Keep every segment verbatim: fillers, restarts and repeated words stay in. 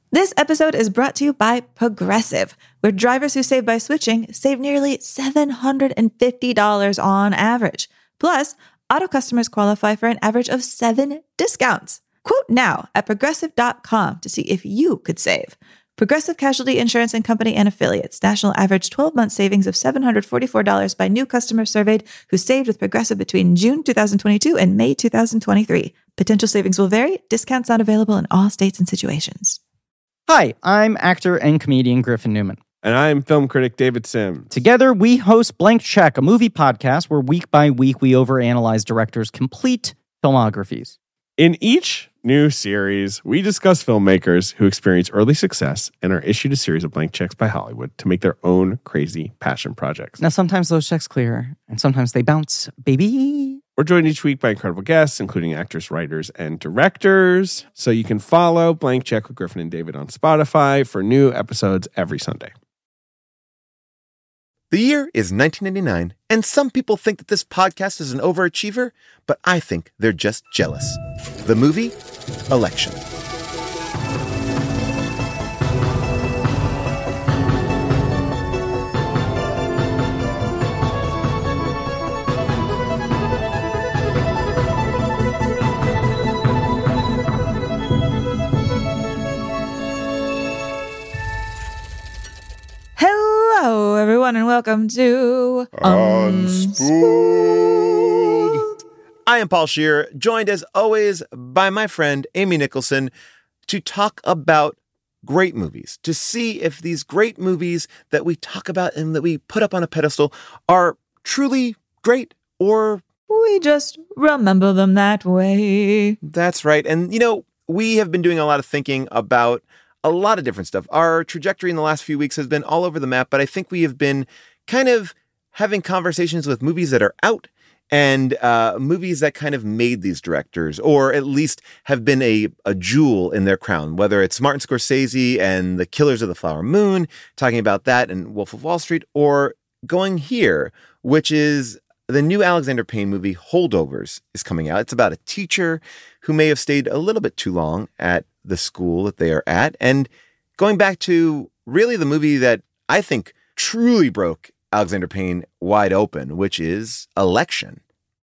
This episode is brought to you by Progressive, where drivers who save by switching save nearly seven hundred fifty dollars on average. Plus, auto customers qualify for an average of seven discounts. Quote now at progressive dot com to see if you could save. Progressive Casualty Insurance and Company and Affiliates. National average twelve-month savings of seven hundred forty-four dollars by new customers surveyed who saved with Progressive between June twenty twenty-two and May twenty twenty-three. Potential savings will vary. Discounts not available in all states and situations. Hi, I'm actor and comedian Griffin Newman. And I'm film critic David Sims. Together, we host Blank Check, a movie podcast where week by week we overanalyze directors' complete filmographies. In each new series, we discuss filmmakers who experience early success and are issued a series of blank checks by Hollywood to make their own crazy passion projects. Now, sometimes those checks clear, and sometimes they bounce, baby. We're joined each week by incredible guests, including actors, writers, and directors. So you can follow Blank Check with Griffin and David on Spotify for new episodes every Sunday. The year is nineteen ninety-nine, and some people think that this podcast is an overachiever, but I think they're just jealous. The movie, Election. Hello, everyone, and welcome to Unspooled. I am Paul Scheer, joined as always by my friend Amy Nicholson to talk about great movies, to see if these great movies that we talk about and that we put up on a pedestal are truly great or... we just remember them that way. That's right. And, you know, we have been doing a lot of thinking about a lot of different stuff. Our trajectory in the last few weeks has been all over the map, but I think we have been kind of having conversations with movies that are out and uh, movies that kind of made these directors, or at least have been a, a jewel in their crown, whether it's Martin Scorsese and The Killers of the Flower Moon, talking about that and Wolf of Wall Street, or going here, which is the new Alexander Payne movie, Holdovers, is coming out. It's about a teacher who may have stayed a little bit too long at the school that they are at. And going back to really the movie that I think truly broke Alexander Payne wide open, which is Election.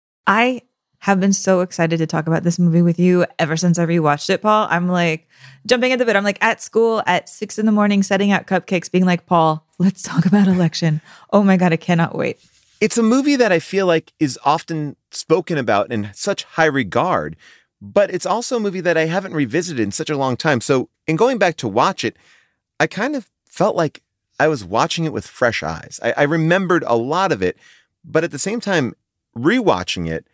I have been so excited to talk about this movie with you ever since I rewatched it, Paul. I'm like jumping at the bit. I'm like at school at six in the morning, setting out cupcakes, being like, Paul, let's talk about Election. Oh my God, I cannot wait. It's a movie that I feel like is often spoken about in such high regard, but it's also a movie that I haven't revisited in such a long time. So in going back to watch it, I kind of felt like I was watching it with fresh eyes. I, I remembered a lot of it, but at the same time, rewatching it,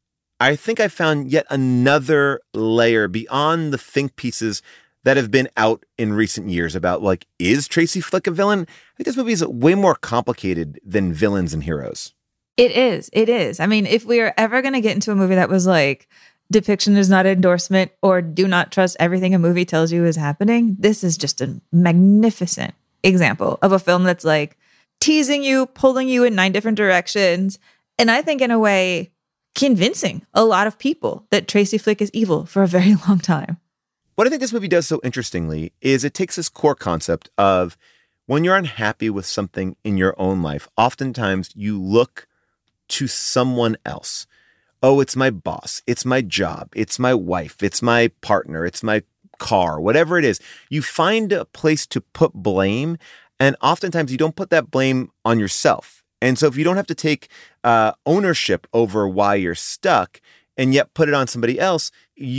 I think I found yet another layer beyond the think pieces that have been out in recent years about, like, is Tracy Flick a villain? I think this movie is way more complicated than villains and heroes. It is. It is. I mean, if we are ever going to get into a movie that was like, depiction is not endorsement, or do not trust everything a movie tells you is happening, this is just a magnificent example of a film that's like teasing you, pulling you in nine different directions, and I think in a way convincing a lot of people that Tracy Flick is evil for a very long time. What I think this movie does so interestingly is it takes this core concept of when you're unhappy with something in your own life, oftentimes you look to someone else. Oh, it's my boss. It's my job. It's my wife. It's my partner. It's my car, whatever it is. You find a place to put blame, and oftentimes you don't put that blame on yourself. And so if you don't have to take uh, ownership over why you're stuck and yet put it on somebody else,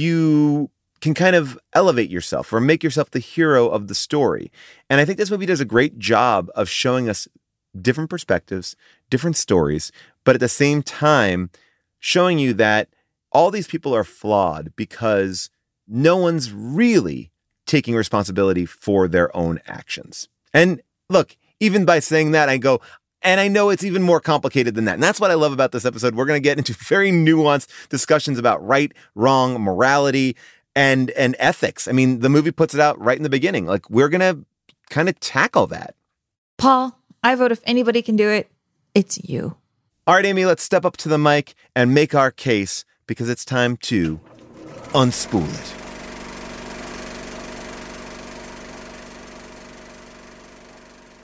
you can kind of elevate yourself or make yourself the hero of the story. And I think this movie does a great job of showing us different perspectives, different stories, but at the same time, showing you that all these people are flawed because no one's really taking responsibility for their own actions. And look, even by saying that, I go, and I know it's even more complicated than that. And that's what I love about this episode. We're going to get into very nuanced discussions about right, wrong, morality, and, and ethics. I mean, the movie puts it out right in the beginning. Like, we're going to kind of tackle that. Paul, I vote if anybody can do it, it's you. All right, Amy, let's step up to the mic and make our case, because it's time to unspool it.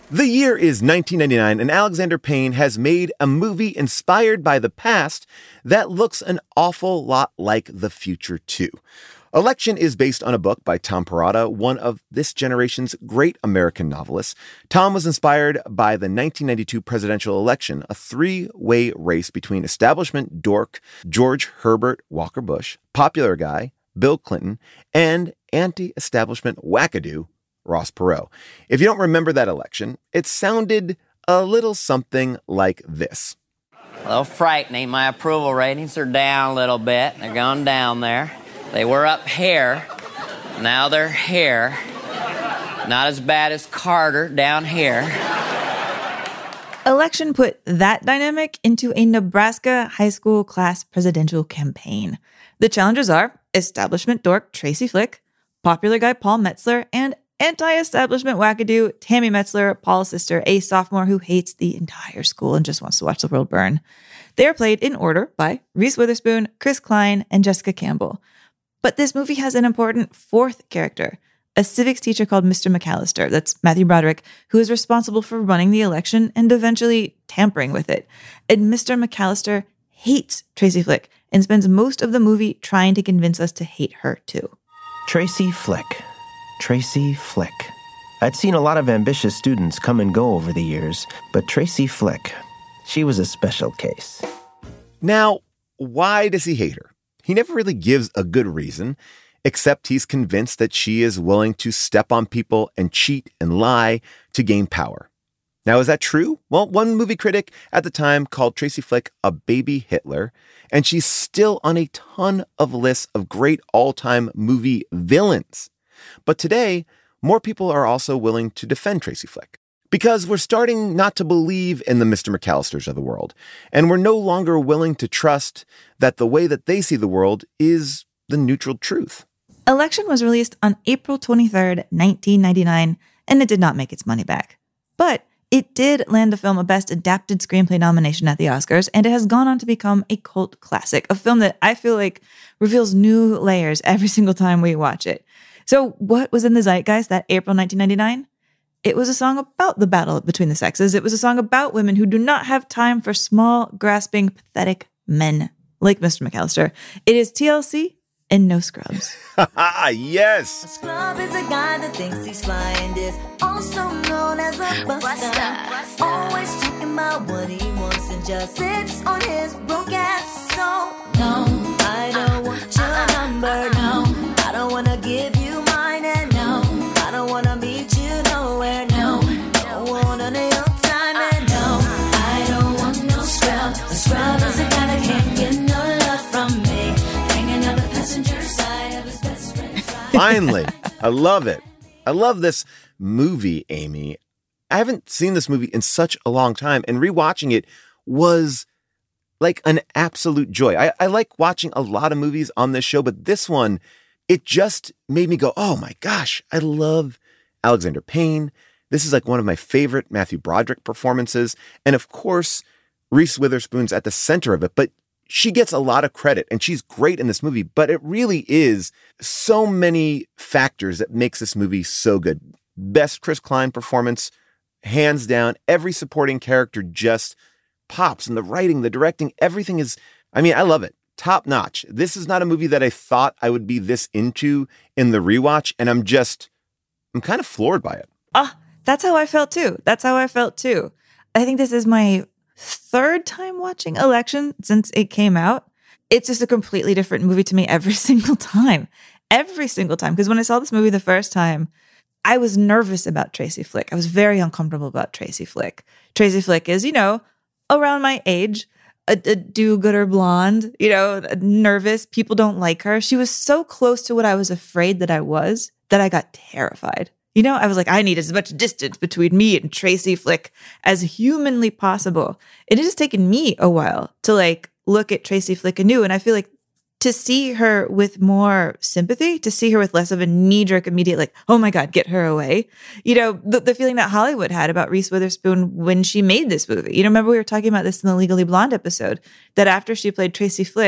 The year is nineteen ninety-nine, and Alexander Payne has made a movie inspired by the past that looks an awful lot like the future, too. Election is based on a book by Tom Perrotta, one of this generation's great American novelists. Tom was inspired by the nineteen ninety-two presidential election, a three-way race between establishment dork George Herbert Walker Bush, popular guy Bill Clinton, and anti-establishment wackadoo Ross Perot. If you don't remember that election, it sounded a little something like this. A little frightening. My approval ratings are down a little bit. They're going down there. They were up here. Now they're here. Not as bad as Carter down here. Election put that dynamic into a Nebraska high school class presidential campaign. The challengers are establishment dork Tracy Flick, popular guy Paul Metzler, and anti-establishment wackadoo Tammy Metzler, Paul's sister, a sophomore who hates the entire school and just wants to watch the world burn. They are played in order by Reese Witherspoon, Chris Klein, and Jessica Campbell. But this movie has an important fourth character, a civics teacher called Mister McAllister, that's Matthew Broderick, who is responsible for running the election and eventually tampering with it. And Mister McAllister hates Tracy Flick and spends most of the movie trying to convince us to hate her too. Tracy Flick. Tracy Flick. I'd seen a lot of ambitious students come and go over the years, but Tracy Flick, she was a special case. Now, why does he hate her? He never really gives a good reason, except he's convinced that she is willing to step on people and cheat and lie to gain power. Now, is that true? Well, one movie critic at the time called Tracy Flick a baby Hitler, and she's still on a ton of lists of great all-time movie villains. But today, more people are also willing to defend Tracy Flick. Because we're starting not to believe in the Mister McAllisters of the world, and we're no longer willing to trust that the way that they see the world is the neutral truth. Election was released on April twenty-third, nineteen ninety-nine, and it did not make its money back. But it did land the film a Best Adapted Screenplay nomination at the Oscars, and it has gone on to become a cult classic, a film that I feel like reveals new layers every single time we watch it. So what was in the zeitgeist that April nineteen ninety-nine? It was a song about the battle between the sexes. It was a song about women who do not have time for small, grasping, pathetic men like Mister McAllister. It is T L C and No Scrubs. Yes! A scrub is a guy that thinks he's fly and is also known as a buster. buster. Always talking about what he wants and just sits on his broke ass. So, no, I don't want your number, no. I don't want to give you mine, and no, I don't want to meet you nowhere, no. Don't want none of your time, and no, I don't want no scrub. A scrub is a guy that can't get no love from me. Hanging on the passenger side of his best friend's ride. Finally, I love it. I love this movie, Amy. I haven't seen this movie in such a long time, and rewatching it was like an absolute joy. I, I like watching a lot of movies on this show, but this one, it just made me go, oh my gosh, I love Alexander Payne. This is like one of my favorite Matthew Broderick performances. And of course, Reese Witherspoon's at the center of it, but she gets a lot of credit and she's great in this movie, but it really is so many factors that makes this movie so good. Best Chris Klein performance, hands down. Every supporting character just pops, and the writing, the directing, everything is, I mean, I love it. Top notch. This is not a movie that I thought I would be this into in the rewatch, and I'm just, I'm kind of floored by it. Ah, that's how I felt too. That's how I felt too. I think this is my third time watching Election since it came out. It's just a completely different movie to me every single time. Every single time. Because when I saw this movie the first time, I was nervous about Tracy Flick. I was very uncomfortable about Tracy Flick. Tracy Flick is, you know, around my age, a, a do-gooder blonde, you know, nervous. People don't like her. She was so close to what I was afraid that I was that I got terrified. You know, I was like, I need as much distance between me and Tracy Flick as humanly possible. It has taken me a while to like look at Tracy Flick anew. And I feel like to see her with more sympathy, to see her with less of a knee-jerk immediate, like, oh my God, get her away. You know, the, the feeling that Hollywood had about Reese Witherspoon when she made this movie. You know, remember we were talking about this in the Legally Blonde episode, that after she played Tracy Flick,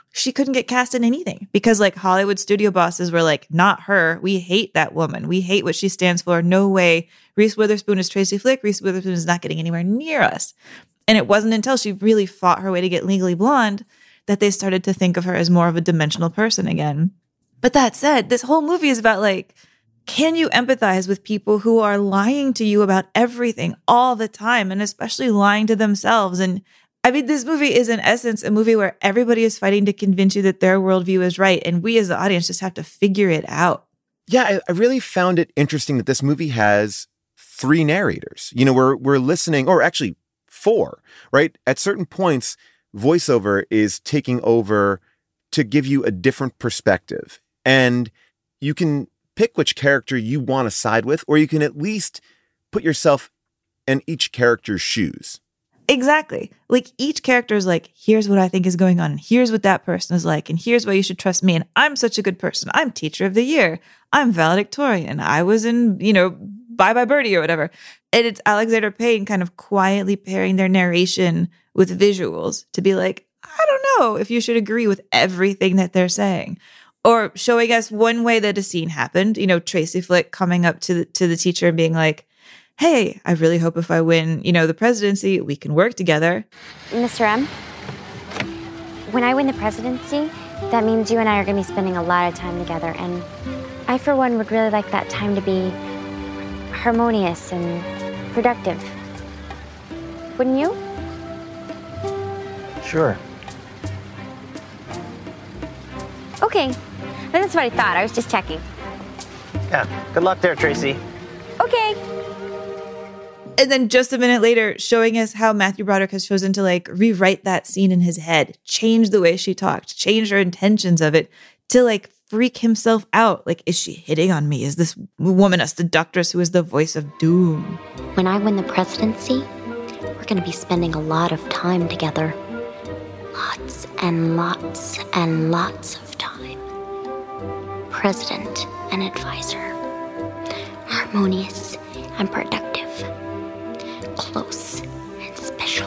she couldn't get cast in anything because like Hollywood studio bosses were like, not her. We hate that woman. We hate what she stands for. No way. Reese Witherspoon is Tracy Flick. Reese Witherspoon is not getting anywhere near us. And it wasn't until she really fought her way to get Legally Blonde that they started to think of her as more of a dimensional person again. But that said, this whole movie is about like, can you empathize with people who are lying to you about everything all the time, and especially lying to themselves? And I mean, this movie is in essence a movie where everybody is fighting to convince you that their worldview is right. And we as the audience just have to figure it out. Yeah, I, I really found it interesting that this movie has three narrators. You know, we're we're listening, or actually four, right? At certain points, voiceover is taking over to give you a different perspective. And you can pick which character you want to side with, or you can at least put yourself in each character's shoes. Exactly. Like each character is like, here's what I think is going on. And here's what that person is like. And here's why you should trust me. And I'm such a good person. I'm teacher of the year. I'm valedictorian. I was in, you know, Bye Bye Birdie or whatever. And it's Alexander Payne kind of quietly pairing their narration with visuals to be like, I don't know if you should agree with everything that they're saying. Or showing us one way that a scene happened. You know, Tracy Flick coming up to the, to the teacher and being like, hey, I really hope if I win, you know, the presidency, we can work together. Mister M, when I win the presidency, that means you and I are going to be spending a lot of time together. And I, for one, would really like that time to be harmonious and productive. Wouldn't you? Sure. Okay. That's what I thought. I was just checking. Yeah. Good luck there, Tracy. Okay. And then just a minute later, showing us how Matthew Broderick has chosen to like rewrite that scene in his head, change the way she talked, change her intentions of it to like freak himself out. Like, is she hitting on me? Is this woman a seductress who is the voice of doom? When I win the presidency, we're going to be spending a lot of time together. Lots and lots and lots of time. President and advisor. Harmonious and productive. Close and special.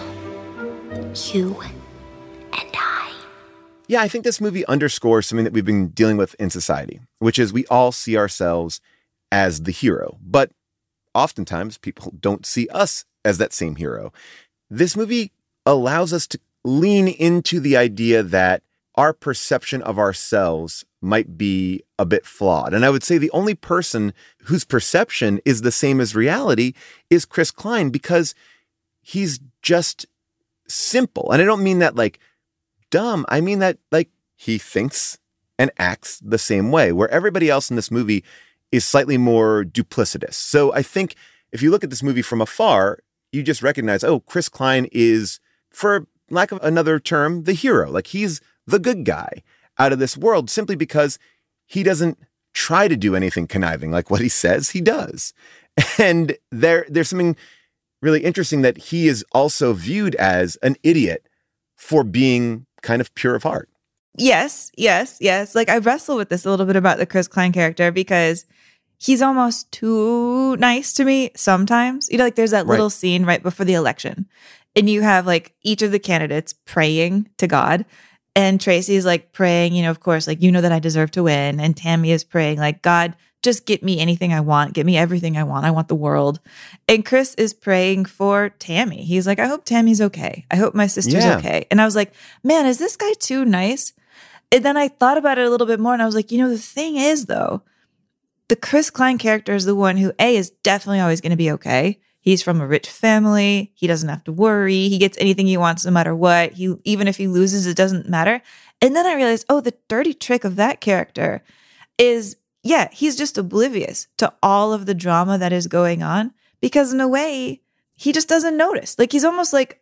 You and I. Yeah, I think this movie underscores something that we've been dealing with in society, which is we all see ourselves as the hero, but oftentimes people don't see us as that same hero. This movie allows us to lean into the idea that our perception of ourselves might be a bit flawed. And I would say the only person whose perception is the same as reality is Chris Klein, because he's just simple. And I don't mean that like dumb. I mean that like he thinks and acts the same way, where everybody else in this movie is slightly more duplicitous. So I think if you look at this movie from afar, you just recognize, oh, Chris Klein is, for lack of another term, the hero. Like he's the good guy out of this world simply because he doesn't try to do anything conniving like what he says he does. And there, there's something really interesting that he is also viewed as an idiot for being kind of pure of heart. Yes, yes, yes. Like I wrestle with this a little bit about the Chris Klein character because he's almost too nice to me sometimes. You know, like there's that little right. scene right before the election and you have like each of the candidates praying to God. And Tracy's like praying, you know, of course, like, you know that I deserve to win. And Tammy is praying like, God, just get me anything I want. Get me everything I want. I want the world. And Chris is praying for Tammy. He's like, I hope Tammy's okay. I hope my sister's yeah. okay. And I was like, man, is this guy too nice? And then I thought about it a little bit more and I was like, you know, the thing is though, the Chris Klein character is the one who A, is definitely always going to be okay. He's from a rich family. He doesn't have to worry. He gets anything he wants no matter what. He, even if he loses, it doesn't matter. And then I realized, oh, the dirty trick of that character is, yeah, he's just oblivious to all of the drama that is going on because in a way, he just doesn't notice. Like he's almost like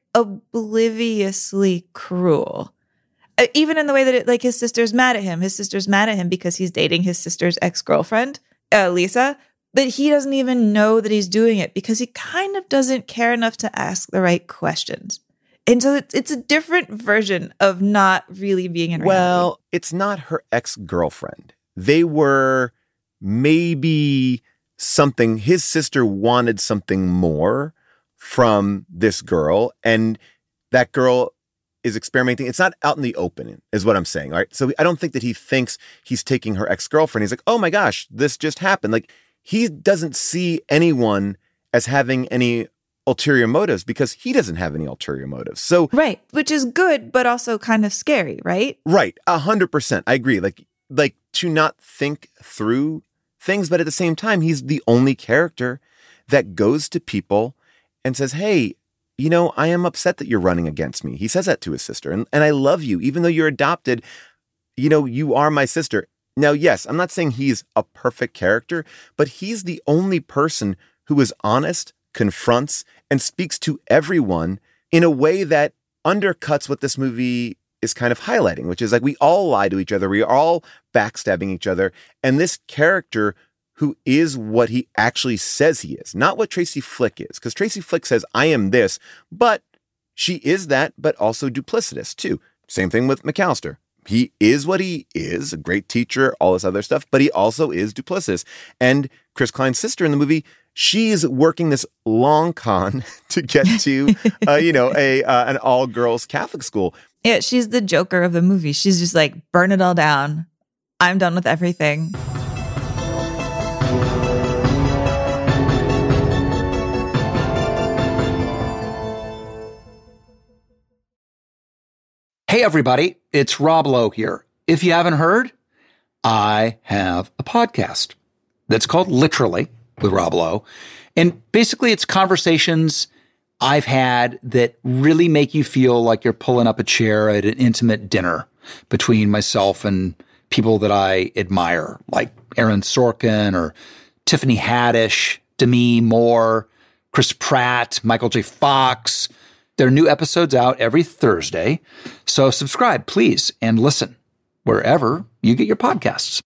obliviously cruel. Uh, even in the way that it, like his sister's mad at him. His sister's mad at him because he's dating his sister's ex-girlfriend, uh, Lisa. But he doesn't even know that he's doing it because he kind of doesn't care enough to ask the right questions. And so it's, it's a different version of not really being in reality. Well, it's not her ex-girlfriend. They were maybe something, his sister wanted something more from this girl. And that girl is experimenting. It's not out in the open, is what I'm saying. All right. So I don't think that he thinks he's taking her ex-girlfriend. He's like, oh my gosh, this just happened. Like, he doesn't see anyone as having any ulterior motives because he doesn't have any ulterior motives. So right, which is good, but also kind of scary, right? Right, a hundred percent. I agree. Like, like to not think through things, but at the same time, he's the only character that goes to people and says, "Hey, you know, I am upset that you're running against me." He says that to his sister, and and I love you, even though you're adopted. You know, you are my sister. Now, yes, I'm not saying he's a perfect character, but he's the only person who is honest, confronts, and speaks to everyone in a way that undercuts what this movie is kind of highlighting, which is like we all lie to each other. We are all backstabbing each other. And this character who is what he actually says he is, not what Tracy Flick is, because Tracy Flick says, I am this, but she is that, but also duplicitous too. Same thing with McAllister. He is what he is, a great teacher, all this other stuff, but he also is duplicitous. And Chris Klein's sister in the movie, she's working this long con to get to, uh, you know, a uh, an all-girls Catholic school. Yeah, she's the Joker of the movie. She's just like, burn it all down. I'm done with everything. Hey, everybody, it's Rob Lowe here. If you haven't heard, I have a podcast that's called Literally with Rob Lowe. And basically, it's conversations I've had that really make you feel like you're pulling up a chair at an intimate dinner between myself and people that I admire, like Aaron Sorkin or Tiffany Haddish, Demi Moore, Chris Pratt, Michael J. Fox. There are new episodes out every Thursday, so subscribe, please, and listen wherever you get your podcasts.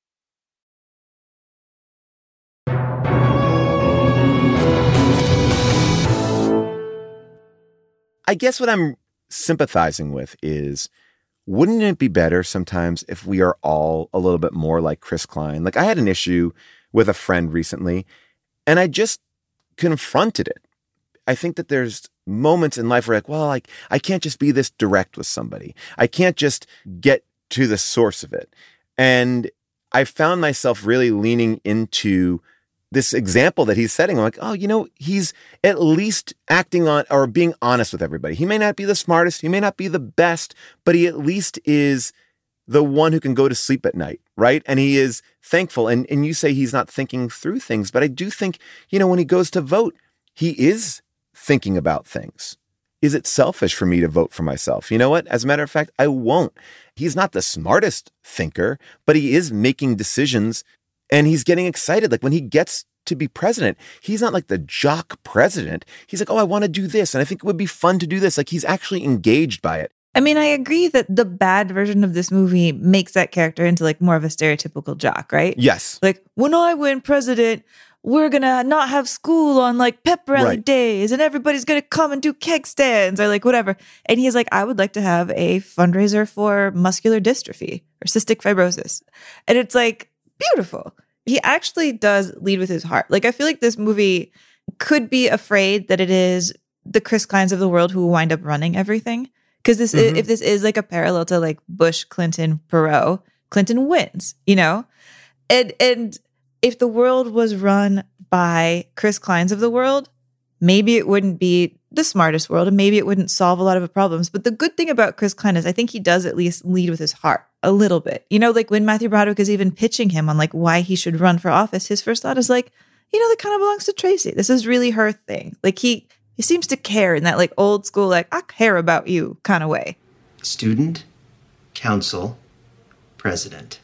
I guess what I'm sympathizing with is, wouldn't it be better sometimes if we are all a little bit more like Chris Klein? Like, I had an issue with a friend recently, and I just confronted it. I think that there's moments in life where like, well, like I can't just be this direct with somebody. I can't just get to the source of it. And I found myself really leaning into this example that he's setting. I'm like, oh, you know, he's at least acting on or being honest with everybody. He may not be the smartest. He may not be the best, but he at least is the one who can go to sleep at night, right? And he is thankful. And, and you say he's not thinking through things, but I do think, you know, when he goes to vote, he is thinking about things. Is it selfish for me to vote for myself? You know what? As a matter of fact, I won't. He's not the smartest thinker, but he is making decisions and he's getting excited. Like when he gets to be president, he's not like the jock president. He's like, oh, I want to do this. And I think it would be fun to do this. Like he's actually engaged by it. I mean, I agree that the bad version of this movie makes that character into like more of a stereotypical jock, right? Yes. Like when I win president, we're going to not have school on like pep rally Right. days and everybody's going to come and do keg stands or like whatever. And he's like, I would like to have a fundraiser for muscular dystrophy or cystic fibrosis. And it's like beautiful. He actually does lead with his heart. Like I feel like this movie could be afraid that it is the Chris Kleins of the world who wind up running everything. Because this, Mhm. is, if this is like a parallel to like Bush, Clinton, Perot, Clinton wins, you know? And and if the world was run by Chris Kleins of the world, maybe it wouldn't be the smartest world and maybe it wouldn't solve a lot of the problems. But the good thing about Chris Klein is I think he does at least lead with his heart a little bit. You know, like when Matthew Broderick is even pitching him on like why he should run for office, his first thought is like, you know, that kind of belongs to Tracy. This is really her thing. Like he he seems to care in that like old school, like I care about you kind of way. Student, council, president.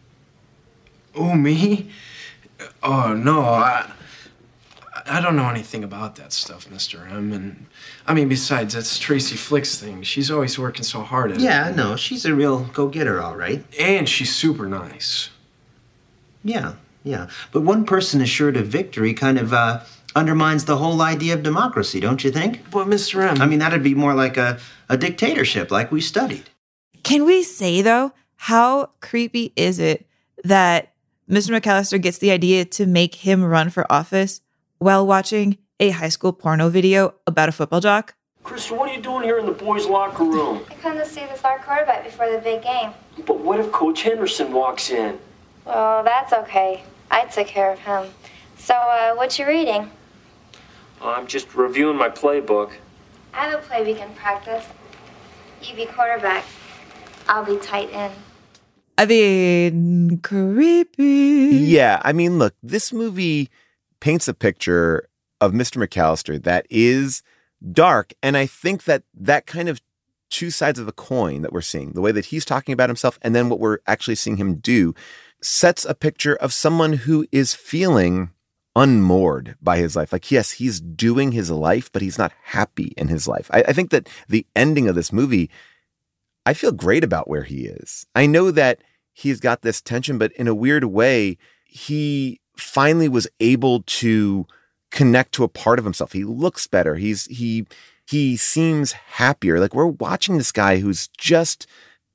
Oh, me? Oh, no, I, I don't know anything about that stuff, Mister M. And, I mean, besides, that's Tracy Flick's thing. She's always working so hard at it. Yeah, no, she's a real go-getter, all right. And she's super nice. Yeah, yeah. But one person assured of victory kind of uh, undermines the whole idea of democracy, don't you think? But, Mister M... I mean, that'd be more like a, a dictatorship, like we studied. Can we say, though, how creepy is it that Mister McAllister gets the idea to make him run for office while watching a high school porno video about a football jock? Krista, what are you doing here in the boys' locker room? I come to see the star quarterback before the big game. But what if Coach Henderson walks in? Well, that's okay. I took care of him. So, uh, what you reading? I'm just reviewing my playbook. I have a play we can practice. You be quarterback. I'll be tight end. I mean, creepy. Yeah, I mean, look, this movie paints a picture of Mister McAllister that is dark, and I think that that kind of two sides of a coin that we're seeing, the way that he's talking about himself and then what we're actually seeing him do, sets a picture of someone who is feeling unmoored by his life. Like, yes, he's doing his life, but he's not happy in his life. I, I think that the ending of this movie, I feel great about where he is. I know that he's got this tension, but in a weird way, he finally was able to connect to a part of himself. He looks better. He's he he seems happier. Like, we're watching this guy who's just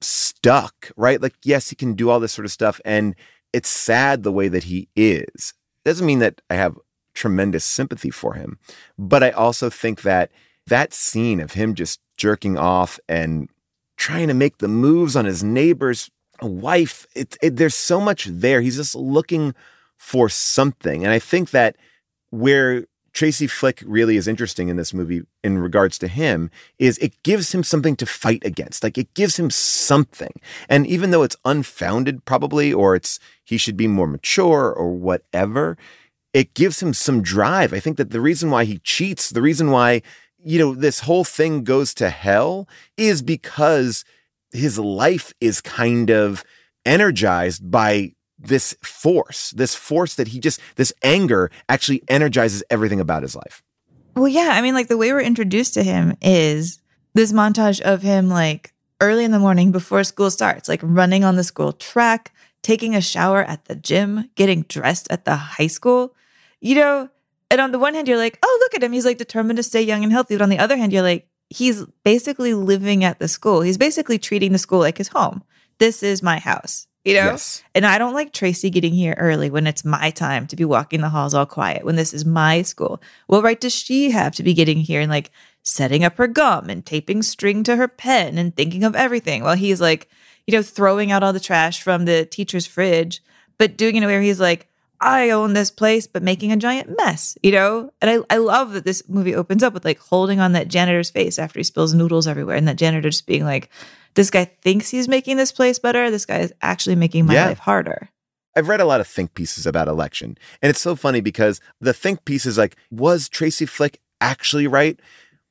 stuck, right? Like, yes, he can do all this sort of stuff, and it's sad the way that he is. Doesn't mean that I have tremendous sympathy for him, but I also think that that scene of him just jerking off and trying to make the moves on his neighbor's wife, it, it, there's so much there. He's just looking for something. And I think that where Tracy Flick really is interesting in this movie in regards to him is it gives him something to fight against. Like, it gives him something. And even though it's unfounded probably, or it's he should be more mature or whatever, it gives him some drive. I think that the reason why he cheats, the reason why, you know, this whole thing goes to hell is because his life is kind of energized by this force, this force that he just, this anger actually energizes everything about his life. Well, yeah. I mean, like, the way we're introduced to him is this montage of him, like, early in the morning before school starts, like running on the school track, taking a shower at the gym, getting dressed at the high school, you know, and on the one hand, you're like, oh, look at him. He's like determined to stay young and healthy. But on the other hand, you're like, he's basically living at the school. He's basically treating the school like his home. This is my house. You know? Yes. And I don't like Tracy getting here early when it's my time to be walking the halls all quiet, when this is my school. What right does she have to be getting here and like setting up her gum and taping string to her pen and thinking of everything while he's like, you know, throwing out all the trash from the teacher's fridge, but doing it in a way where he's like, I own this place, but making a giant mess, you know? And I, I love that this movie opens up with like holding on that janitor's face after he spills noodles everywhere and that janitor just being like, this guy thinks he's making this place better. This guy is actually making my Yeah. life harder. I've read a lot of think pieces about election, and it's so funny because the think piece is like, was Tracy Flick actually right?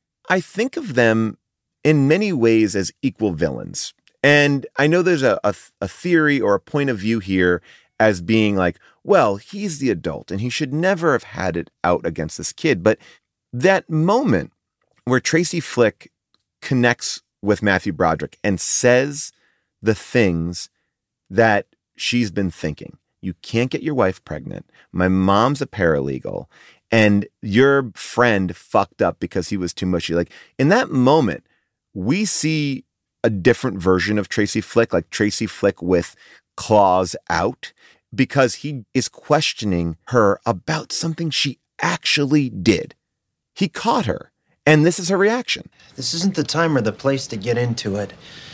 I think of them in many ways as equal villains. And I know there's a, a, a theory or a point of view here as being like, well, he's the adult and he should never have had it out against this kid. But that moment where Tracy Flick connects with Matthew Broderick and says the things that she's been thinking. You can't get your wife pregnant. My mom's a paralegal. And your friend fucked up because he was too mushy. Like, in that moment, we see a different version of Tracy Flick, like Tracy Flick with claws out, because he is questioning her about something she actually did. He caught her. And this is her reaction. This isn't the time or the place to get into it.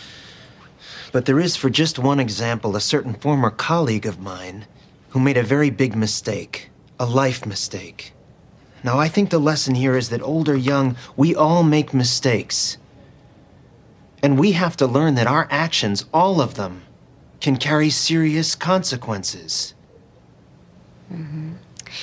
But there is, for just one example, a certain former colleague of mine who made a very big mistake, a life mistake. Now, I think the lesson here is that old or young, we all make mistakes. And we have to learn that our actions, all of them, can carry serious consequences. Mm-hmm.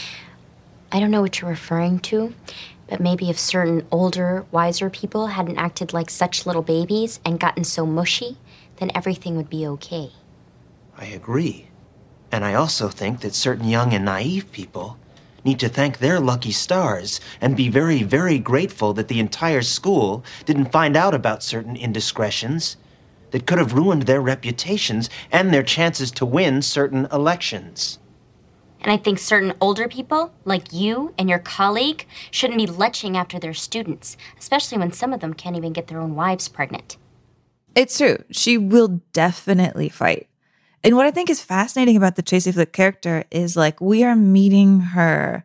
I don't know what you're referring to, but maybe if certain older, wiser people hadn't acted like such little babies and gotten so mushy, then everything would be okay. I agree. And I also think that certain young and naive people need to thank their lucky stars and be very, very grateful that the entire school didn't find out about certain indiscretions that could have ruined their reputations and their chances to win certain elections. And I think certain older people, like you and your colleague, shouldn't be leching after their students, especially when some of them can't even get their own wives pregnant. It's true. She will definitely fight. And what I think is fascinating about the Tracy Flick character is like we are meeting her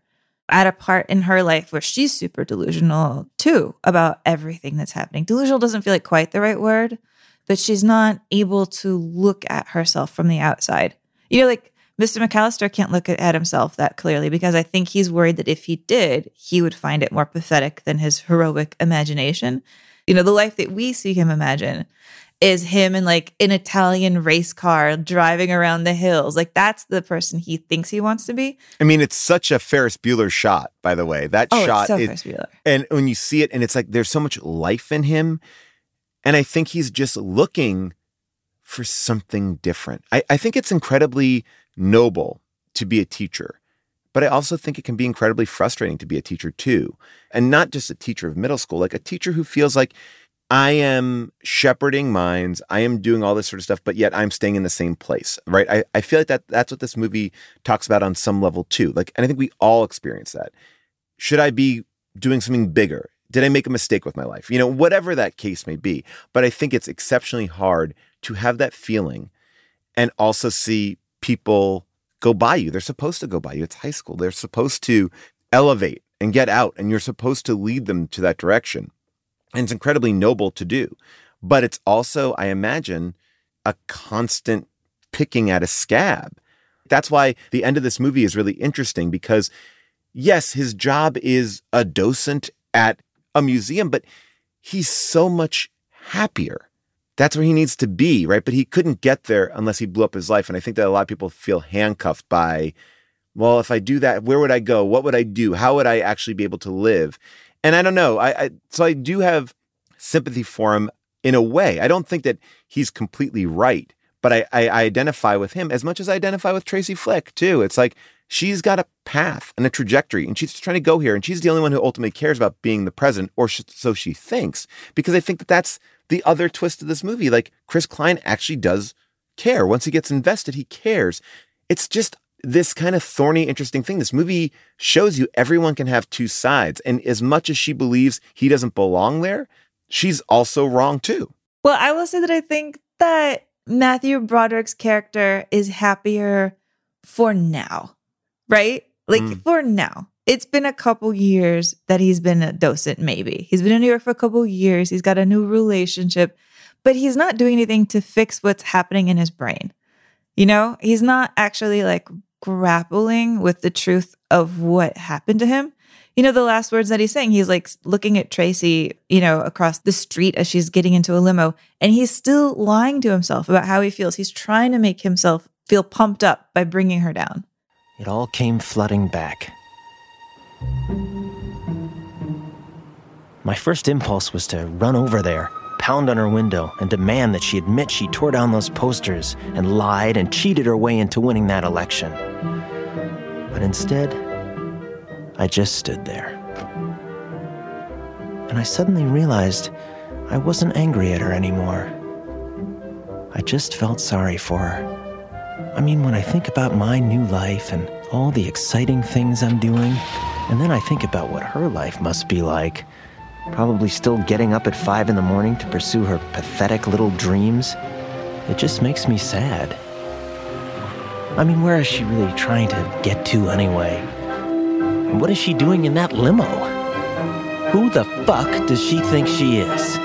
at a part in her life where she's super delusional too about everything that's happening. Delusional doesn't feel like quite the right word, but she's not able to look at herself from the outside. You know, like Mister McAllister can't look at, at himself that clearly because I think he's worried that if he did, he would find it more pathetic than his heroic imagination. You know, the life that we see him imagine is him in like an Italian race car driving around the hills. Like that's the person he thinks he wants to be. I mean, it's such a Ferris Bueller shot, by the way. That oh, shot it's so is, Ferris Bueller. And when you see it, and it's like there's so much life in him. And I think he's just looking for something different. I, I think it's incredibly noble to be a teacher, but I also think it can be incredibly frustrating to be a teacher too. And not just a teacher of middle school, like a teacher who feels like I am shepherding minds, I am doing all this sort of stuff, but yet I'm staying in the same place, right? I, I feel like that that's what this movie talks about on some level too. Like, and I think we all experience that. Should I be doing something bigger? Did I make a mistake with my life? You know, whatever that case may be. But I think it's exceptionally hard to have that feeling and also see people go by you. They're supposed to go by you. It's high school. They're supposed to elevate and get out, and you're supposed to lead them to that direction. And it's incredibly noble to do. But it's also, I imagine, a constant picking at a scab. That's why the end of this movie is really interesting because, yes, his job is a docent at a museum, but he's so much happier. That's where he needs to be, right? But he couldn't get there unless he blew up his life. And I think that a lot of people feel handcuffed by, well, if I do that, where would I go? What would I do? How would I actually be able to live? And I don't know. I, I so I do have sympathy for him in a way. I don't think that he's completely right, but I, I, I identify with him as much as I identify with Tracy Flick too. It's like she's got a path and a trajectory, and she's trying to go here, and she's the only one who ultimately cares about being the president, or sh- so she thinks. Because I think that that's the other twist of this movie. Like Chris Klein actually does care. Once he gets invested, he cares. It's just this kind of thorny, interesting thing. This movie shows you everyone can have two sides. And as much as she believes he doesn't belong there, she's also wrong too. Well, I will say that I think that Matthew Broderick's character is happier for now, right? Like mm. for now. It's been a couple years that he's been a docent, maybe. He's been in New York for a couple years. He's got a new relationship, but he's not doing anything to fix what's happening in his brain. You know, he's not actually like grappling with the truth of what happened to him. You know, the last words that he's saying, he's like looking at Tracy, you know, across the street as she's getting into a limo, and he's still lying to himself about how he feels. He's trying to make himself feel pumped up by bringing her down. It all came flooding back. My first impulse was to run over there, pound on her window, and demand that she admit she tore down those posters and lied and cheated her way into winning that election. But instead, I just stood there. And I suddenly realized I wasn't angry at her anymore. I just felt sorry for her. I mean, when I think about my new life and all the exciting things I'm doing, and then I think about what her life must be like, probably still getting up at five in the morning to pursue her pathetic little dreams, it just makes me sad. I mean, where is she really trying to get to anyway? And what is she doing in that limo? Who the fuck does she think she is?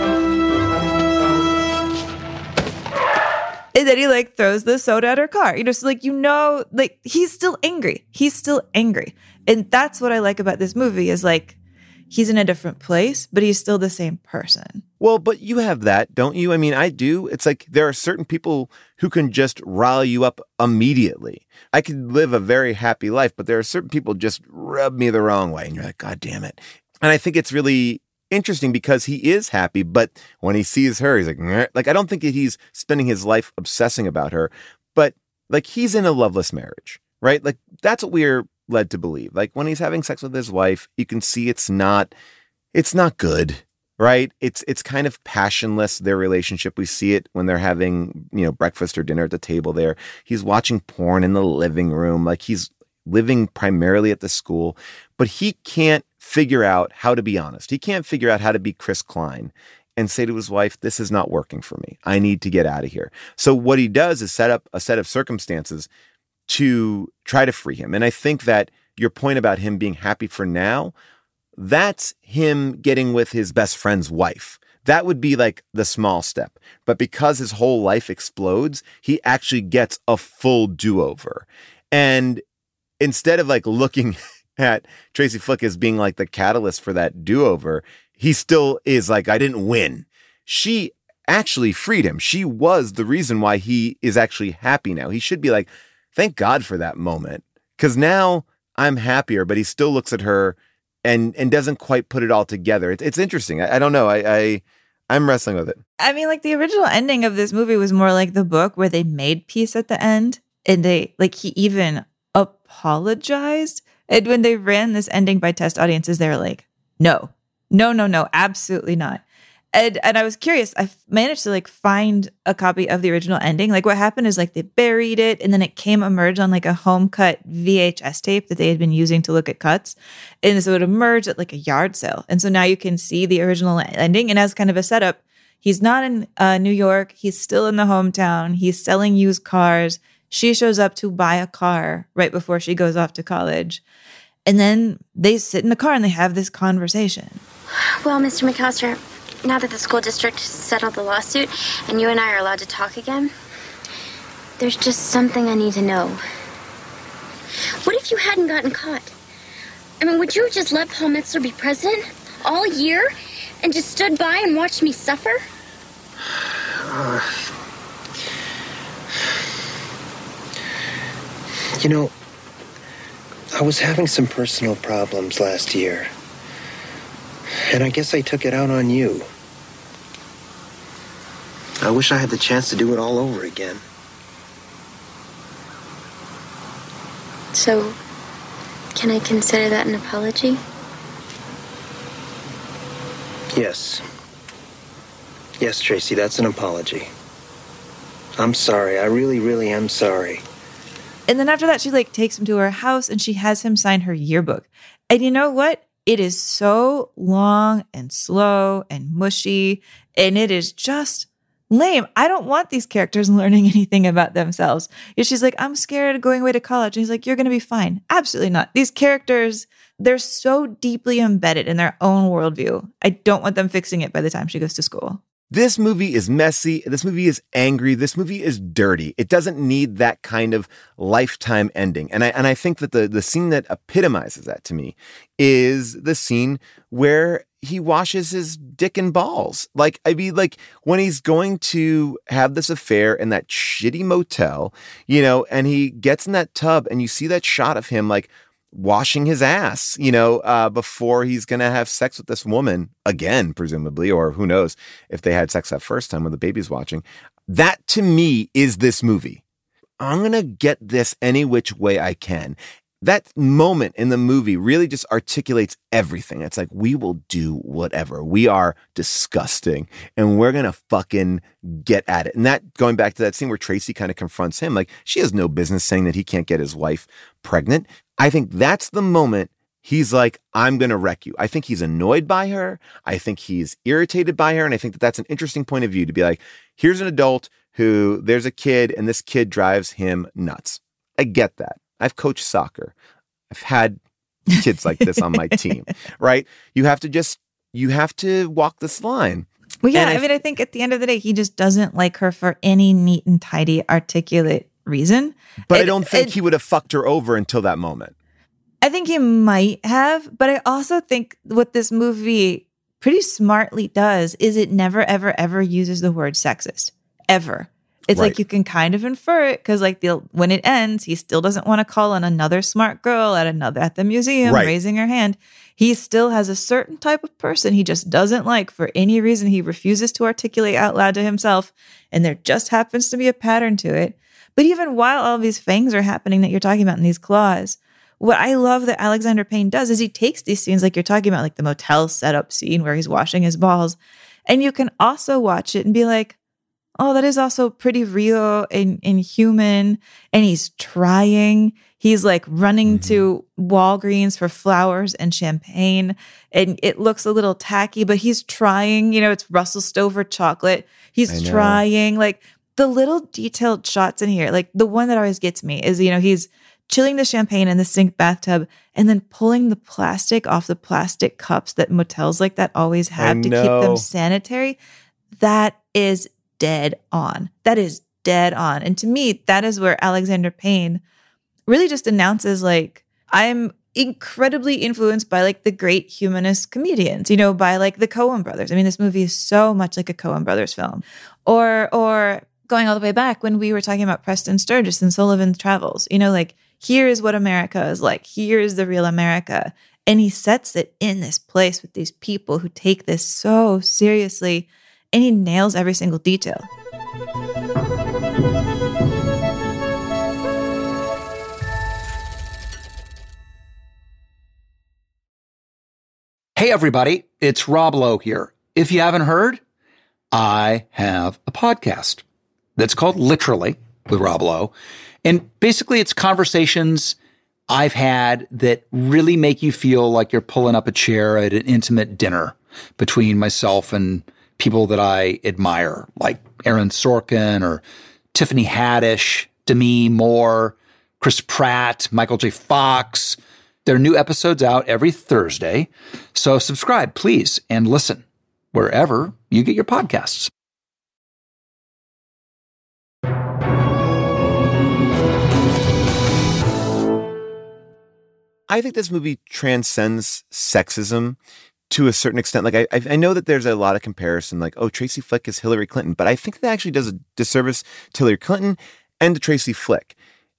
And then he like throws the soda at her car. You know, so like, you know, like he's still angry. He's still angry. And that's what I like about this movie is like, he's in a different place, but he's still the same person. Well, but you have that, don't you? I mean, I do. It's like there are certain people who can just rile you up immediately. I could live a very happy life, but there are certain people just rub me the wrong way. And you're like, God damn it. And I think it's really interesting because he is happy, but when he sees her, he's like, Nyeh. Like, I don't think that he's spending his life obsessing about her, but like he's in a loveless marriage, right? Like that's what we're led to believe. Like when he's having sex with his wife, you can see it's not, it's not good, right? It's, it's kind of passionless, their relationship. We see it when they're having, you know, breakfast or dinner at the table there. He's watching porn in the living room. Like he's living primarily at the school, but he can't figure out how to be honest. He can't figure out how to be Chris Klein and say to his wife, this is not working for me. I need to get out of here. So what he does is set up a set of circumstances to try to free him. And I think that your point about him being happy for now, that's him getting with his best friend's wife. That would be like the small step. But because his whole life explodes, he actually gets a full do-over. And instead of like looking at Tracy Flick as being like the catalyst for that do-over, he still is like, I didn't win. She actually freed him. She was the reason why he is actually happy now. He should be like, thank God for that moment. Because now I'm happier, but he still looks at her and and doesn't quite put it all together. It, it's interesting. I, I don't know. I, I, I'm wrestling with it. I mean, like the original ending of this movie was more like the book where they made peace at the end. And they, like he even apologized. And when they ran this ending by test audiences, they were like, no, no, no, no, absolutely not. And and I was curious. I managed to like find a copy of the original ending. Like what happened is like they buried it and then it came emerged on like a home cut V H S tape that they had been using to look at cuts. And so it emerged at like a yard sale. And so now you can see the original ending. And as kind of a setup, he's not in uh, New York. He's still in the hometown. He's selling used cars. She shows up to buy a car right before she goes off to college. And then they sit in the car and they have this conversation. Well, Mister McAllister, now that the school district settled the lawsuit and you and I are allowed to talk again, there's just something I need to know. What if you hadn't gotten caught? I mean, would you have just let Paul Metzler be president all year and just stood by and watched me suffer? Uh, you know, I was having some personal problems last year. And I guess I took it out on you. I wish I had the chance to do it all over again. So, can I consider that an apology? Yes. Yes, Tracy, that's an apology. I'm sorry. I really, really am sorry. And then after that, she like takes him to her house and she has him sign her yearbook. And you know what? It is so long and slow and mushy, and it is just lame. I don't want these characters learning anything about themselves. And she's like, I'm scared of going away to college. And he's like, you're going to be fine. Absolutely not. These characters, they're so deeply embedded in their own worldview. I don't want them fixing it by the time she goes to school. This movie is messy. This movie is angry. This movie is dirty. It doesn't need that kind of lifetime ending. And I and I think that the, the scene that epitomizes that to me is the scene where he washes his dick and balls. Like, I mean, like when he's going to have this affair in that shitty motel, you know, and he gets in that tub and you see that shot of him like washing his ass, you know, uh, before he's going to have sex with this woman again, presumably, or who knows if they had sex that first time when the baby's watching. That to me is this movie. I'm going to get this any which way I can. That moment in the movie really just articulates everything. It's like, we will do whatever. We are disgusting and we're going to fucking get at it. And that, going back to that scene where Tracy kind of confronts him, like she has no business saying that he can't get his wife pregnant. I think that's the moment he's like, I'm going to wreck you. I think he's annoyed by her. I think he's irritated by her. And I think that that's an interesting point of view to be like, here's an adult who there's a kid and this kid drives him nuts. I get that. I've coached soccer. I've had kids like this on my team, right? You have to just, you have to walk this line. Well, yeah, I, I mean, I think at the end of the day, he just doesn't like her for any neat and tidy, articulate reason. But it, I don't think it, he would have fucked her over until that moment. I think he might have, but I also think what this movie pretty smartly does is it never, ever, ever uses the word sexist. Ever. It's Right. like you can kind of infer it because like the when it ends, he still doesn't want to call on another smart girl at another at the museum Right. raising her hand. He still has a certain type of person he just doesn't like for any reason he refuses to articulate out loud to himself. And there just happens to be a pattern to it. But even while all these fangs are happening that you're talking about in these claws, what I love that Alexander Payne does is he takes these scenes like you're talking about, like the motel setup scene where he's washing his balls, and you can also watch it and be like, oh, that is also pretty real and, and human. And he's trying. He's like running mm-hmm. to Walgreens for flowers and champagne. And it looks a little tacky, but he's trying. You know, it's Russell Stover chocolate. He's trying. Like the little detailed shots in here, like the one that always gets me is, you know, he's chilling the champagne in the sink bathtub and then pulling the plastic off the plastic cups that motels like that always have I to know. keep them sanitary. That is dead on. That is dead on. And to me, that is where Alexander Payne really just announces, like, I'm incredibly influenced by like the great humanist comedians, you know, by like the Coen brothers. I mean, this movie is so much like a Coen brothers film. Or, or going all the way back when we were talking about Preston Sturges and Sullivan's Travels, you know, like, here is what America is like. Here is the real America. And he sets it in this place with these people who take this so seriously, and he nails every single detail. Hey, everybody, it's Rob Lowe here. If you haven't heard, I have a podcast that's called Literally with Rob Lowe. And basically, it's conversations I've had that really make you feel like you're pulling up a chair at an intimate dinner between myself and people that I admire, like Aaron Sorkin or Tiffany Haddish, Demi Moore, Chris Pratt, Michael J. Fox. There are new episodes out every Thursday. So subscribe, please, and listen wherever you get your podcasts. I think this movie transcends sexism to a certain extent. Like, I, I know that there's a lot of comparison, like, oh, Tracy Flick is Hillary Clinton, but I think that actually does a disservice to Hillary Clinton and to Tracy Flick.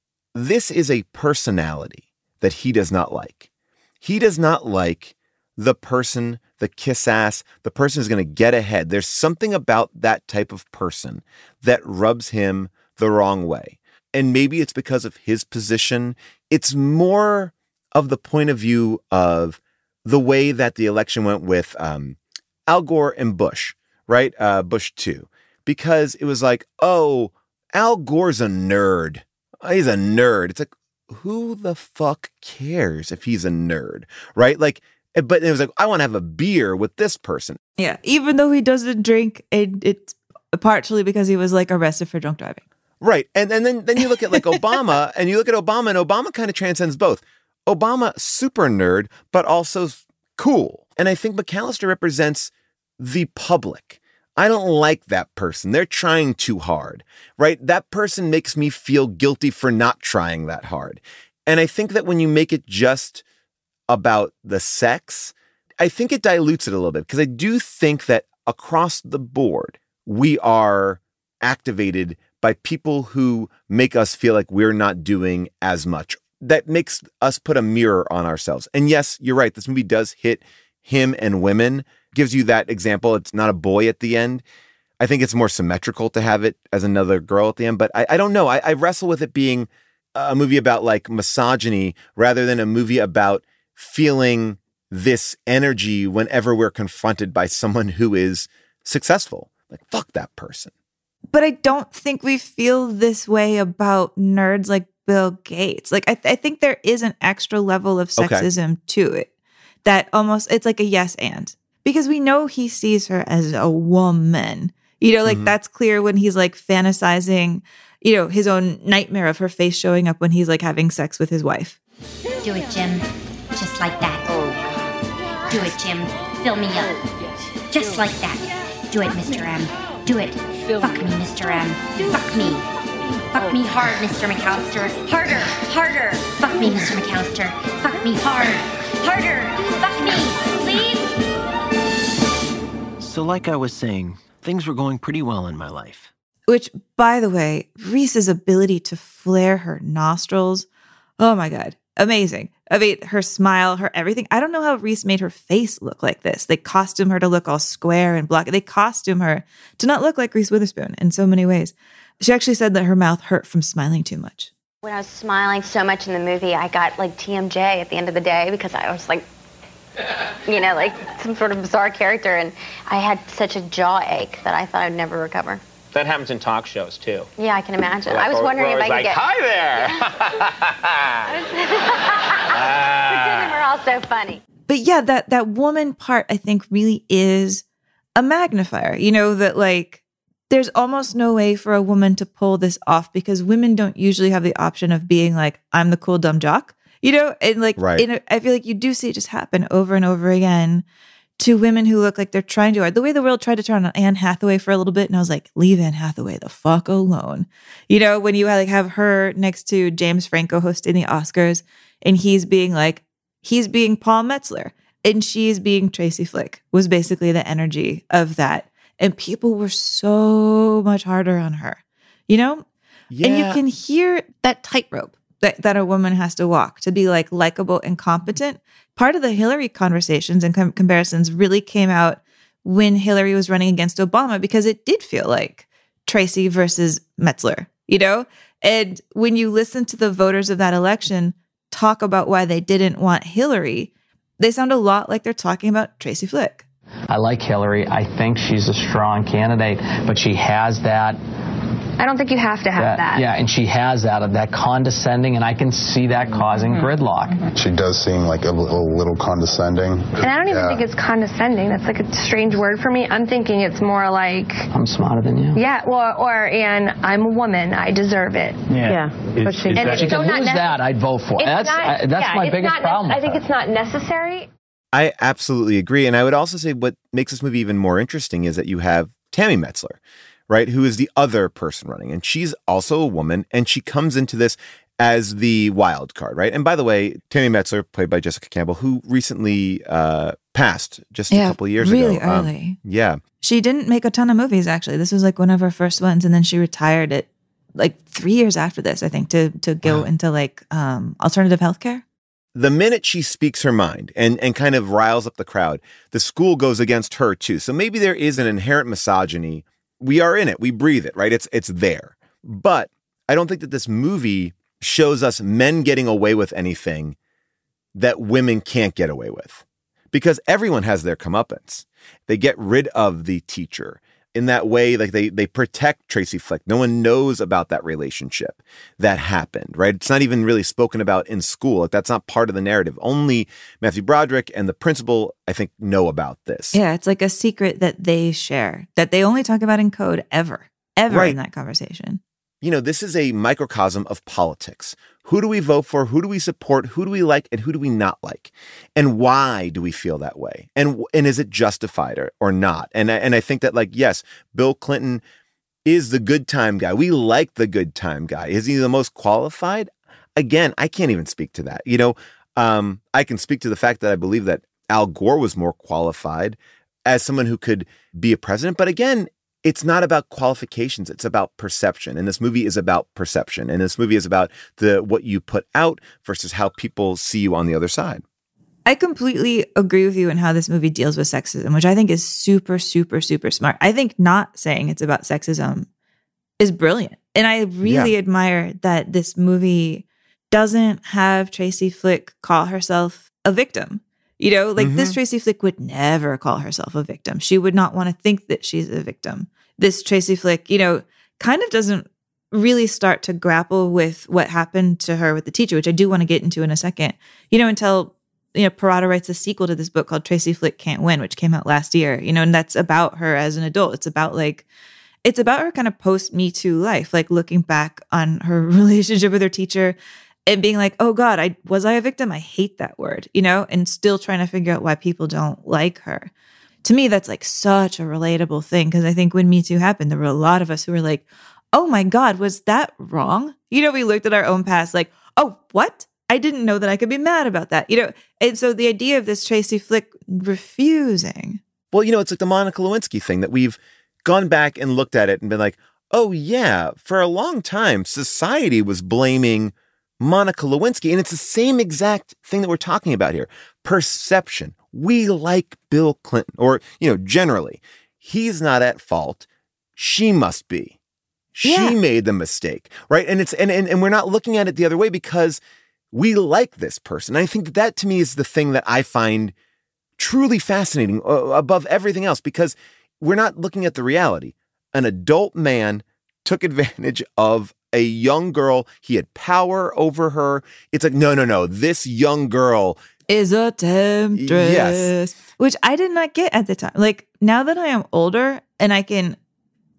This is a personality that he does not like. He does not like the person, the kiss ass, the person who's going to get ahead. There's something about that type of person that rubs him the wrong way. And maybe it's because of his position. It's more of the point of view of the way that the election went with um, Al Gore and Bush, right? Uh, Bush two, because it was like, oh, Al Gore's a nerd. He's a nerd. It's like, who the fuck cares if he's a nerd, right? Like, but it was like, I want to have a beer with this person. Yeah, even though he doesn't drink, and it's partially because he was like arrested for drunk driving. Right. And, and then, then you look at like Obama, and you look at Obama, and Obama kind of transcends both. Obama, super nerd, but also cool. And I think McAllister represents the public. I don't like that person. They're trying too hard, right? That person makes me feel guilty for not trying that hard. And I think that when you make it just about the sex, I think it dilutes it a little bit, because I do think that across the board, we are activated by people who make us feel like we're not doing as much. That makes us put a mirror on ourselves. And yes, you're right. This movie does hit him and women. Gives you that example. It's not a boy at the end. I think it's more symmetrical to have it as another girl at the end. But I, I don't know. I, I wrestle with it being a movie about like misogyny rather than a movie about feeling this energy whenever we're confronted by someone who is successful. Like, fuck that person. But I don't think we feel this way about nerds like Bill Gates. Like, I, th- I think there is an extra level of sexism okay. to it that almost, it's like a yes and. Because we know he sees her as a woman. You know, like mm-hmm. that's clear when he's like fantasizing, you know, his own nightmare of her face showing up when he's like having sex with his wife. Do it, Jim. Just like that. Oh. Do it, Jim. Fill me up. Just like that. Do it, Mister M. Do it. Fuck me, Mister M. Fuck me. Fuck me hard, Mister McAllister. Harder, harder. Fuck me, Mister McAllister. Fuck me hard. Harder. Fuck me, please. So like I was saying, things were going pretty well in my life. Which, by the way, Reese's ability to flare her nostrils, oh my God, amazing. I mean, her smile, her everything. I don't know how Reese made her face look like this. They costume her to look all square and blocky. They costume her to not look like Reese Witherspoon in so many ways. She actually said that her mouth hurt from smiling too much. When I was smiling so much in the movie, I got like T M J at the end of the day because I was like, you know, like some sort of bizarre character, and I had such a jaw ache that I thought I'd never recover. That happens in talk shows too. Yeah, I can imagine. Like, I was wondering or, or if I could like, get. Hi there. Pretending we're all so funny. But yeah, that that woman part I think really is a magnifier. You know, that like there's almost no way for a woman to pull this off because women don't usually have the option of being like, I'm the cool dumb jock, you know? And like, Right. in a, I feel like you do see it just happen over and over again to women who look like they're trying too hard. The way the world tried to turn on Anne Hathaway for a little bit, and I was like, leave Anne Hathaway the fuck alone. You know, when you like have her next to James Franco hosting the Oscars, and he's being like, he's being Paul Metzler, and she's being Tracy Flick, was basically the energy of that. And people were so much harder on her, you know? Yeah. And you can hear that tightrope that, that a woman has to walk to be like likable and competent. Part of the Hillary conversations and com- comparisons really came out when Hillary was running against Obama because it did feel like Tracy versus Metzler, you know? And when you listen to the voters of that election talk about why they didn't want Hillary, they sound a lot like they're talking about Tracy Flick. I like Hillary. I think she's a strong candidate, but she has that. I don't think you have to have that. Yeah, and she has that of that condescending, and I can see that causing mm-hmm. gridlock. She does seem like a little, little condescending. And I don't even yeah. think it's condescending. That's like a strange word for me. I'm thinking it's more like... I'm smarter than you. Yeah, or, or and I'm a woman. I deserve it. Yeah. yeah. Is, is and that, so not ne- that I'd vote for. That's, not, I, that's yeah, my biggest not, problem. I think it's not necessary. I absolutely agree. And I would also say what makes this movie even more interesting is that you have Tammy Metzler, right, who is the other person running. And she's also a woman, and she comes into this as the wild card, right? And by the way, Tammy Metzler, played by Jessica Campbell, who recently uh, passed just yeah, a couple of years really ago. Really early. Um, yeah. She didn't make a ton of movies, actually. This was like one of her first ones, and then she retired it like three years after this, I think, to to go wow. into like um, alternative healthcare. The minute she speaks her mind and, and kind of riles up the crowd, the school goes against her too. So maybe there is an inherent misogyny. We are in it. We breathe it, right? It's it's there. But I don't think that this movie shows us men getting away with anything that women can't get away with. Because everyone has their comeuppance. They get rid of the teacher. In that way, like they they protect Tracy Flick. No one knows about that relationship that happened, right? It's not even really spoken about in school. Like that's not part of the narrative. Only Matthew Broderick and the principal, I think, know about this. Yeah, it's like a secret that they share, that they only talk about in code ever, ever right. in that conversation. You know, this is a microcosm of politics. Who do we vote for? Who do we support? Who do we like? And who do we not like? And why do we feel that way? And and is it justified or, or not? And I, and I think that, like, yes, Bill Clinton is the good time guy. We like the good time guy. Is he the most qualified? Again, I can't even speak to that. You know, um, I can speak to the fact that I believe that Al Gore was more qualified as someone who could be a president. But again, it's not about qualifications. It's about perception. And this movie is about perception. And this movie is about the what you put out versus how people see you on the other side. I completely agree with you in how this movie deals with sexism, which I think is super, super, super smart. I think not saying it's about sexism is brilliant. And I really yeah. admire that this movie doesn't have Tracy Flick call herself a victim. You know, like mm-hmm. this Tracy Flick would never call herself a victim. She would not want to think that she's a victim. This Tracy Flick, you know, kind of doesn't really start to grapple with what happened to her with the teacher, which I do want to get into in a second, you know, until, you know, Parada writes a sequel to this book called Tracy Flick Can't Win, which came out last year, you know, and that's about her as an adult. It's about like, it's about her kind of post Me Too life, like looking back on her relationship with her teacher and being like, oh God, I was I a victim? I hate that word, you know, and still trying to figure out why people don't like her. To me, that's like such a relatable thing, because I think when Me Too happened, there were a lot of us who were like, oh my God, was that wrong? You know, we looked at our own past like, oh, what? I didn't know that I could be mad about that, you know? And so the idea of this Tracy Flick refusing. Well, you know, it's like the Monica Lewinsky thing that we've gone back and looked at it and been like, oh yeah, for a long time, society was blaming Monica Lewinsky. And it's the same exact thing that we're talking about here. Perception. We like Bill Clinton, or, you know, generally, he's not at fault. She must be. She yeah. made the mistake, right? And it's and, and and we're not looking at it the other way because we like this person. And I think that, that to me is the thing that I find truly fascinating uh, above everything else, because we're not looking at the reality. An adult man took advantage of a young girl. He had power over her. It's like, no, no, no. This young girl is a temptress. Yes. Which I did not get at the time. Like, now that I am older and I can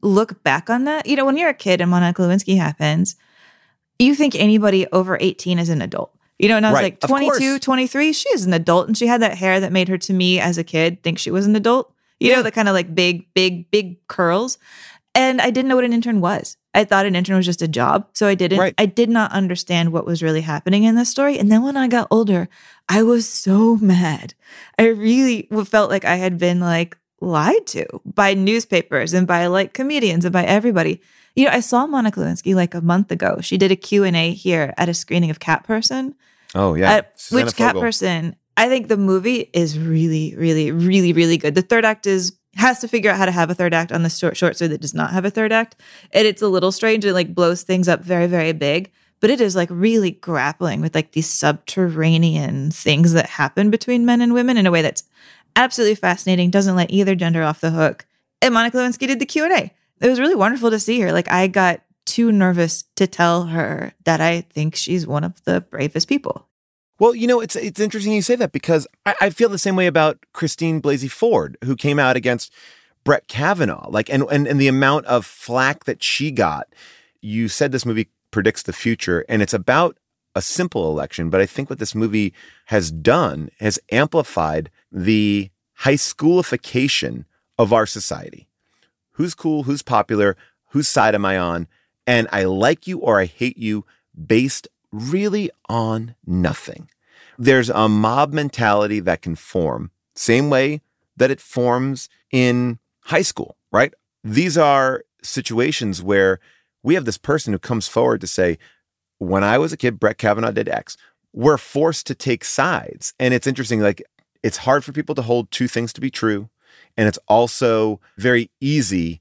look back on that, you know, when you're a kid and Monica Lewinsky happens, you think anybody over eighteen is an adult. You know, and I was Right. like Of twenty-two, course. twenty-three, she is an adult. And she had that hair that made her, to me as a kid, think she was an adult. You know, the kind of like big, big, big curls. And I didn't know what an intern was. I thought an intern was just a job. So I didn't, Right. I did not understand what was really happening in this story. And then when I got older, I was so mad. I really felt like I had been like lied to by newspapers and by like comedians and by everybody. You know, I saw Monica Lewinsky like a month ago. She did a Q and A here at a screening of Cat Person. Oh, yeah. Uh, Susanna which Cat Fogel. Person, I think the movie is really, really, really, really good. The third act is has to figure out how to have a third act on the short, short story that does not have a third act. And it's a little strange. It like blows things up very, very big. But it is like really grappling with like these subterranean things that happen between men and women in a way that's absolutely fascinating, doesn't let either gender off the hook. And Monica Lewinsky did the Q and A. It was really wonderful to see her. Like, I got too nervous to tell her that I think she's one of the bravest people. Well, you know, it's it's interesting you say that because I, I feel the same way about Christine Blasey Ford, who came out against Brett Kavanaugh. Like, and, and and the amount of flack that she got. You said this movie predicts the future, and it's about a simple election. But I think what this movie has done has amplified the high schoolification of our society. Who's cool? Who's popular? Whose side am I on? And I like you or I hate you based really on nothing. There's a mob mentality that can form, same way that it forms in high school, right? These are situations where we have this person who comes forward to say, when I was a kid, Brett Kavanaugh did X. We're forced to take sides. And it's interesting, like, it's hard for people to hold two things to be true. And it's also very easy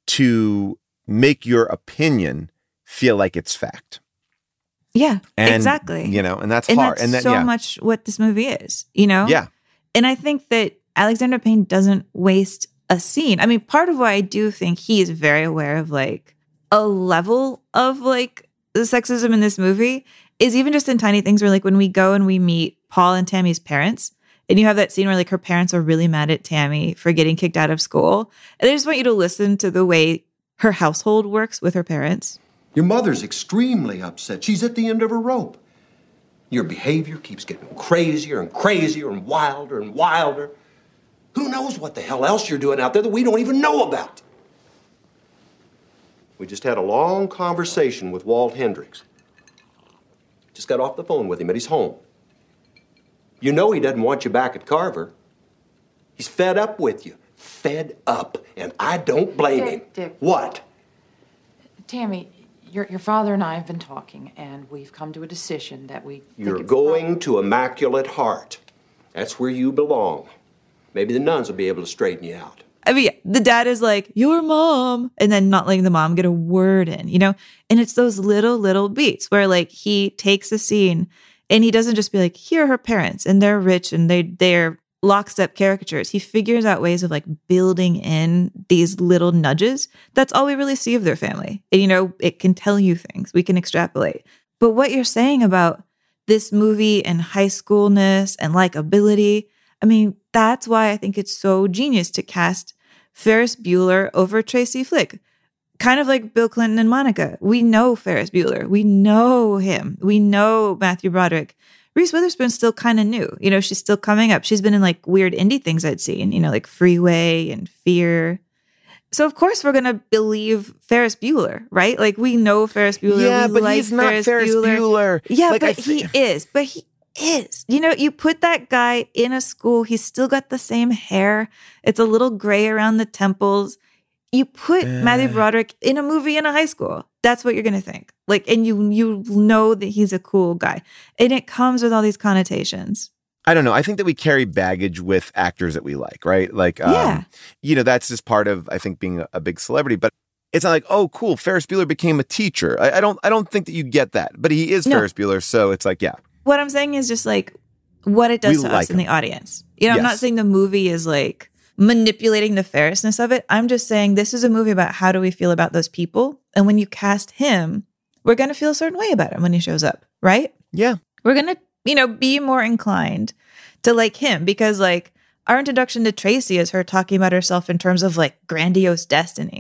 to make your opinion feel like it's fact. Yeah, And, exactly. You know, and that's and hard. That's and then, so yeah. much what this movie is, you know? Yeah. And I think that Alexander Payne doesn't waste a scene. I mean, part of why I do think he is very aware of like a level of like the sexism in this movie is even just in tiny things where like when we go and we meet Paul and Tammy's parents, and you have that scene where like her parents are really mad at Tammy for getting kicked out of school. And I just want you to listen to the way her household works with her parents. Your mother's extremely upset. She's at the end of her rope. Your behavior keeps getting crazier and crazier and wilder and wilder. Who knows what the hell else you're doing out there that we don't even know about? We just had a long conversation with Walt Hendricks. Just got off the phone with him at his home. You know he doesn't want you back at Carver. He's fed up with you. Fed up. And I don't blame him. Dick, Dick. What? Tammy, your, your father and I have been talking, and we've come to a decision that we You're think it's going to Immaculate Heart. That's where you belong. Maybe the nuns will be able to straighten you out. I mean, yeah, the dad is like, your mom, and then not letting the mom get a word in, you know? And it's those little, little beats where like he takes a scene and he doesn't just be like, here are her parents and they're rich and they, they're lockstep caricatures. He figures out ways of like building in these little nudges. That's all we really see of their family. And, you know, it can tell you things. We can extrapolate. But what you're saying about this movie and high schoolness and likability, I mean, that's why I think it's so genius to cast Ferris Bueller over Tracy Flick. Kind of like Bill Clinton and Monica. We know Ferris Bueller. We know him. We know Matthew Broderick. Reese Witherspoon's still kind of new. You know, she's still coming up. She's been in like weird indie things I'd seen, you know, like Freeway and Fear. So of course we're going to believe Ferris Bueller, right? Like we know Ferris Bueller. Yeah, we but like he's not Ferris, Ferris Bueller. Bueller. Yeah, Like, but I th- he is. But he is. You know, you put that guy in a school, he's still got the same hair. It's a little gray around the temples. You put Uh. Matthew Broderick in a movie in a high school. That's what you're going to think. Like, and you you know that he's a cool guy. And it comes with all these connotations. I don't know. I think that we carry baggage with actors that we like, right? Like, um, Yeah. you know, that's just part of, I think, being a, a big celebrity. But it's not like, oh, cool, Ferris Bueller became a teacher. I, I don't I don't think that you get that. But he is No. Ferris Bueller, so it's like, yeah. What I'm saying is just like what it does We to like us in him. the audience. You know, I'm not Yes. saying the movie is like manipulating the Ferrisness of it. I'm just saying this is a movie about how do we feel about those people. And when you cast him, we're going to feel a certain way about him when he shows up, right? Yeah. We're going to, you know, be more inclined to like him because like our introduction to Tracy is her talking about herself in terms of like grandiose destiny.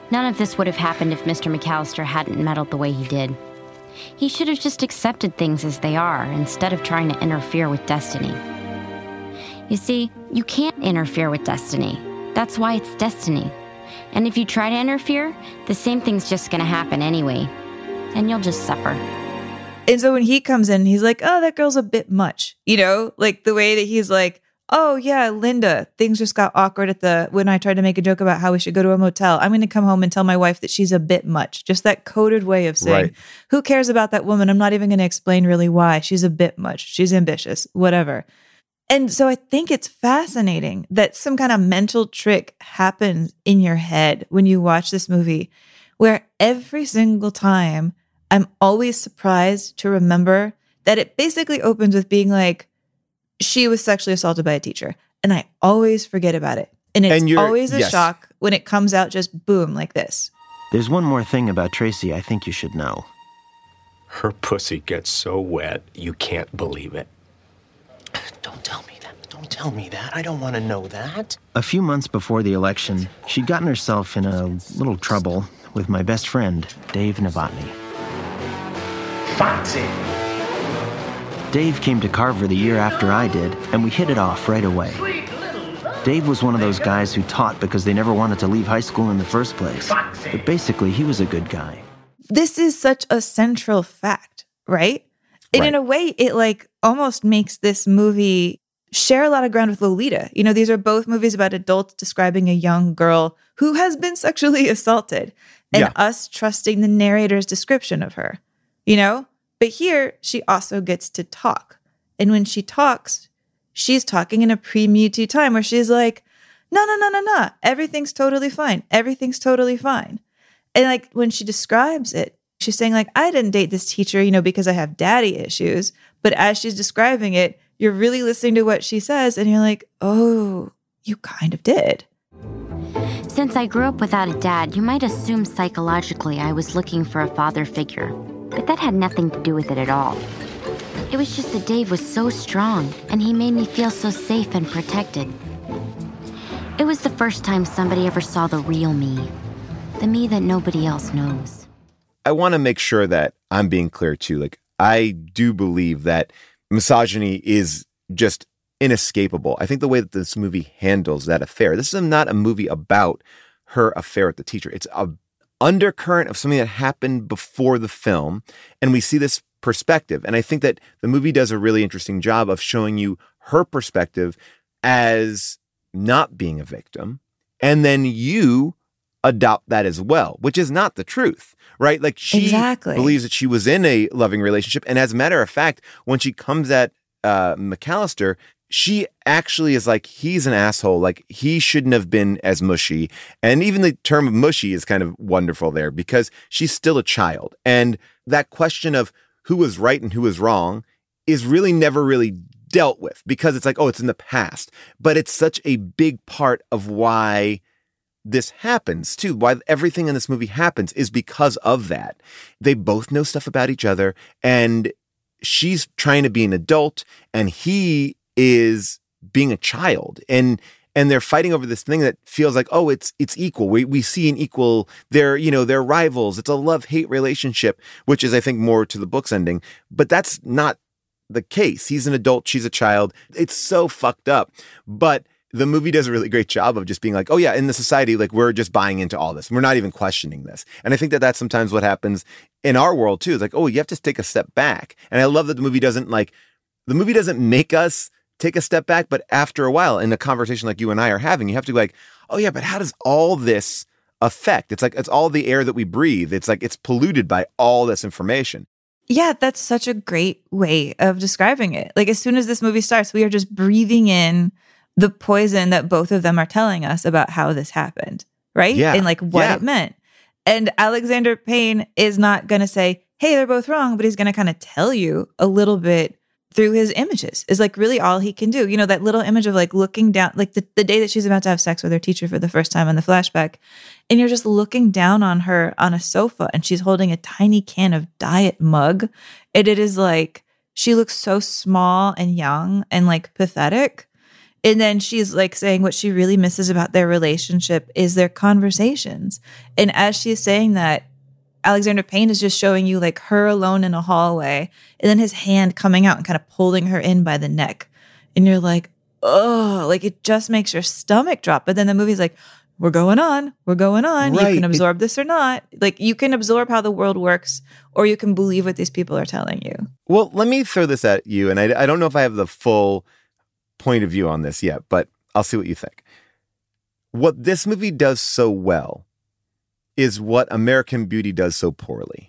None of this would have happened if Mister McAllister hadn't meddled the way he did. He should have just accepted things as they are instead of trying to interfere with destiny. You see, you can't interfere with destiny. That's why it's destiny. And if you try to interfere, the same thing's just going to happen anyway. And you'll just suffer. And so when he comes in, he's like, oh, that girl's a bit much. You know, like the way that he's like, oh, yeah, Linda, things just got awkward at the, when I tried to make a joke about how we should go to a motel. I'm going to come home and tell my wife that she's a bit much. Just that coded way of saying, Right. who cares about that woman? I'm not even going to explain really why. She's a bit much. She's ambitious, whatever. And so I think it's fascinating that some kind of mental trick happens in your head when you watch this movie, where every single time I'm always surprised to remember that it basically opens with being like, she was sexually assaulted by a teacher. And I always forget about it. And it's And you're- always a yes. shock when it comes out just boom, like this. There's one more thing about Tracy I think you should know. Her pussy gets so wet, you can't believe it. Don't tell me that. Don't tell me that. I don't want to know that. A few months before the election, she'd gotten herself in a little trouble with my best friend, Dave Novotny. Foxy! Dave came to Carver the year after I did, and we hit it off right away. Dave was one of those guys who taught because they never wanted to leave high school in the first place. But basically, he was a good guy. This is such a central fact, right? And Right. in a way, it like almost makes this movie share a lot of ground with Lolita. You know, these are both movies about adults describing a young girl who has been sexually assaulted and Yeah. us trusting the narrator's description of her, you know? But here, she also gets to talk. And when she talks, she's talking in a pre-Me Too time where she's like, no, no, no, no, no. Everything's totally fine. Everything's totally fine. And like when she describes it, she's saying like, I didn't date this teacher, you know, because I have daddy issues. But as she's describing it, you're really listening to what she says. And you're like, oh, you kind of did. Since I grew up without a dad, you might assume psychologically I was looking for a father figure. But that had nothing to do with it at all. It was just that Dave was so strong, and he made me feel so safe and protected. It was the first time somebody ever saw the real me. The me that nobody else knows. I want to make sure that I'm being clear too. Like, I do believe that misogyny is just inescapable. I think the way that this movie handles that affair, this is not a movie about her affair with the teacher. It's a undercurrent of something that happened before the film. And we see this perspective. And I think that the movie does a really interesting job of showing you her perspective as not being a victim. And then you adopt that as well, which is not the truth, right? Like she Exactly. believes that she was in a loving relationship. And as a matter of fact, when she comes at uh, McAllister, she actually is like, he's an asshole. Like he shouldn't have been as mushy. And even the term mushy is kind of wonderful there because she's still a child. And that question of who was right and who was wrong is really never really dealt with because it's like, oh, it's in the past. But it's such a big part of why this happens too. Why everything in this movie happens is because of that. They both know stuff about each other and she's trying to be an adult and he is being a child. And and they're fighting over this thing that feels like, oh, it's it's equal. We we see an equal, they're, you know, they're rivals. It's a love-hate relationship, which is, I think, more to the book's ending. But that's not the case. He's an adult, she's a child. It's so fucked up. But the movie does a really great job of just being like, oh yeah, in the society, like we're just buying into all this. We're not even questioning this. And I think that that's sometimes what happens in our world too. It's like, oh, you have to take a step back. And I love that the movie doesn't like, the movie doesn't make us take a step back, but after a while in a conversation like you and I are having, you have to be like, oh yeah, but how does all this affect? It's like, it's all the air that we breathe. It's like, it's polluted by all this information. Yeah, that's such a great way of describing it. Like as soon as this movie starts, we are just breathing in the poison that both of them are telling us about how this happened, right? Yeah. And like what Yeah. it meant. And Alexander Payne is not going to say, hey, they're both wrong, but he's going to kind of tell you a little bit through his images is like really all he can do. You know, that little image of like looking down, like the, the day that she's about to have sex with her teacher for the first time in the flashback. And you're just looking down on her on a sofa and she's holding a tiny can of Diet Mug. And it is like, she looks so small and young and like pathetic. And then she's like saying what she really misses about their relationship is their conversations. And as she's saying that, Alexander Payne is just showing you like her alone in a hallway and then his hand coming out and kind of pulling her in by the neck. And you're like, oh, like it just makes your stomach drop. But then the movie's like, we're going on, we're going on. Right. You can absorb this or not. Like you can absorb how the world works or you can believe what these people are telling you. Well, let me throw this at you. And I, I don't know if I have the full point of view on this yet, but I'll see what you think. What this movie does so well is what American Beauty does so poorly.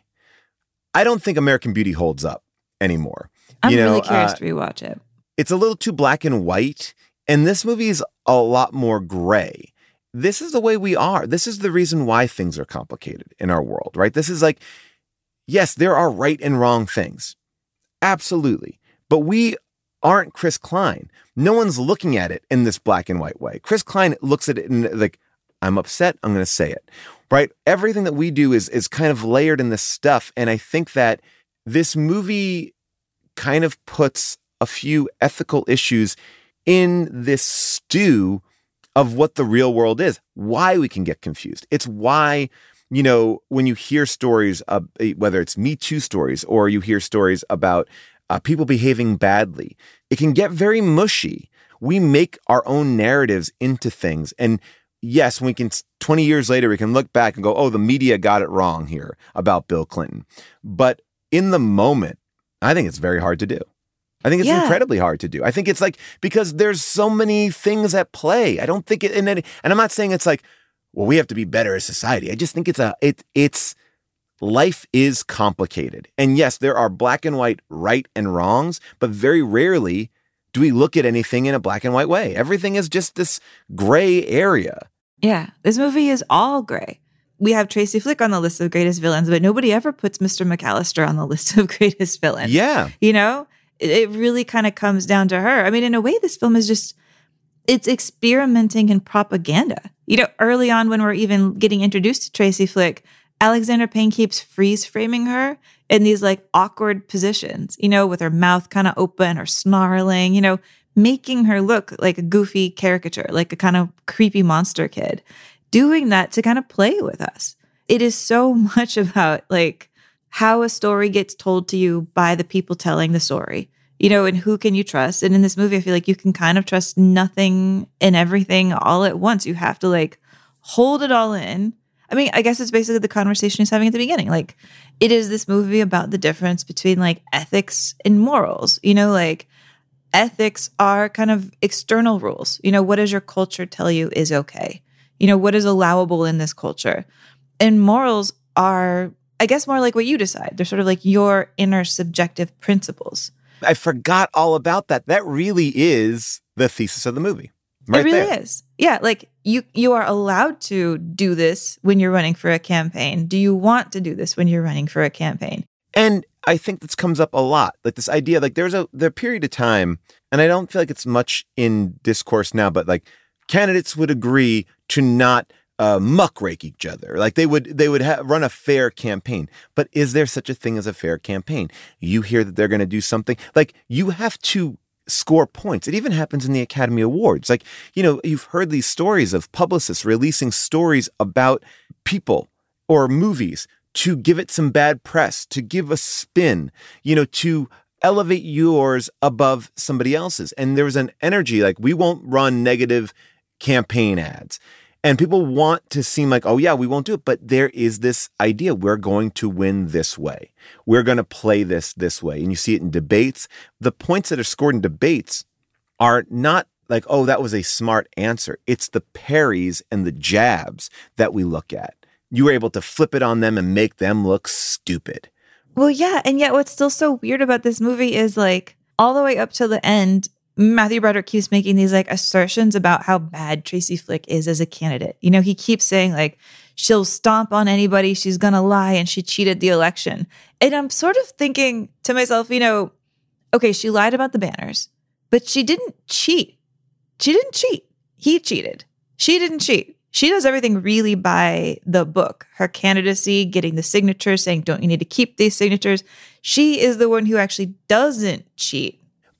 I don't think American Beauty holds up anymore. I'm you know, really curious uh, to rewatch it. It's a little too black and white, and this movie is a lot more gray. This is the way we are. This is the reason why things are complicated in our world, right? This is like, yes, there are right and wrong things. Absolutely. But we aren't Chris Klein. No one's looking at it in this black and white way. Chris Klein looks at it and like, I'm upset, I'm going to say it, right? Everything that we do is is kind of layered in this stuff. And I think that this movie kind of puts a few ethical issues in this stew of what the real world is, why we can get confused. It's why, you know, when you hear stories, uh, whether it's Me Too stories or you hear stories about uh, people behaving badly, it can get very mushy. We make our own narratives into things. And yes, we can, twenty years later, we can look back and go, oh, the media got it wrong here about Bill Clinton. But in the moment, I think it's very hard to do. I think it's Yeah. incredibly hard to do. I think it's like, because there's so many things at play. I don't think it, and, it, and I'm not saying it's like, well, we have to be better as society. I just think it's a, it, it's, life is complicated. And yes, there are black and white right and wrongs, but very rarely do we look at anything in a black and white way. Everything is just this gray area. Yeah, this movie is all gray. We have Tracy Flick on the list of greatest villains, but nobody ever puts Mister McAllister on the list of greatest villains. Yeah. You know, it, it really kind of comes down to her. I mean, in a way, this film is just, it's experimenting in propaganda. You know, early on when we're even getting introduced to Tracy Flick, Alexander Payne keeps freeze framing her in these like awkward positions, you know, with her mouth kind of open or snarling, you know, making her look like a goofy caricature, like a kind of creepy monster kid, doing that to kind of play with us. It is so much about like how a story gets told to you by the people telling the story, you know, and who can you trust? And in this movie, I feel like you can kind of trust nothing and everything all at once. You have to like hold it all in. I mean, I guess it's basically the conversation he's having at the beginning. Like, it is this movie about the difference between like ethics and morals. You know, like ethics are kind of external rules. You know, what does your culture tell you is okay? You know, what is allowable in this culture? And morals are, I guess, more like what you decide. They're sort of like your inner subjective principles. I forgot all about that. That really is the thesis of the movie. Right it really there. is. Yeah, like you you are allowed to do this when you're running for a campaign. Do you want to do this when you're running for a campaign? And I think this comes up a lot. Like this idea, like there's a there period of time, and I don't feel like it's much in discourse now, but like candidates would agree to not uh, muckrake each other. Like they would they would ha- run a fair campaign. But is there such a thing as a fair campaign? You hear that they're going to do something. Like you have to score points. It even happens in the Academy Awards. Like, you know, you've heard these stories of publicists releasing stories about people or movies to give it some bad press, to give a spin, you know, to elevate yours above somebody else's. And there was an energy like, we won't run negative campaign ads. And people want to seem like, oh, yeah, we won't do it. But there is this idea, we're going to win this way. We're going to play this this way. And you see it in debates. The points that are scored in debates are not like, oh, that was a smart answer. It's the parries and the jabs that we look at. You were able to flip it on them and make them look stupid. Well, yeah. And yet what's still so weird about this movie is like all the way up to the end, Matthew Broderick keeps making these like assertions about how bad Tracy Flick is as a candidate. You know, he keeps saying like, she'll stomp on anybody, she's going to lie, and she cheated the election. And I'm sort of thinking to myself, you know, okay, she lied about the banners, but she didn't cheat. She didn't cheat. He cheated. She didn't cheat. She does everything really by the book. Her candidacy, getting the signatures, saying, don't you need to keep these signatures? She is the one who actually doesn't cheat.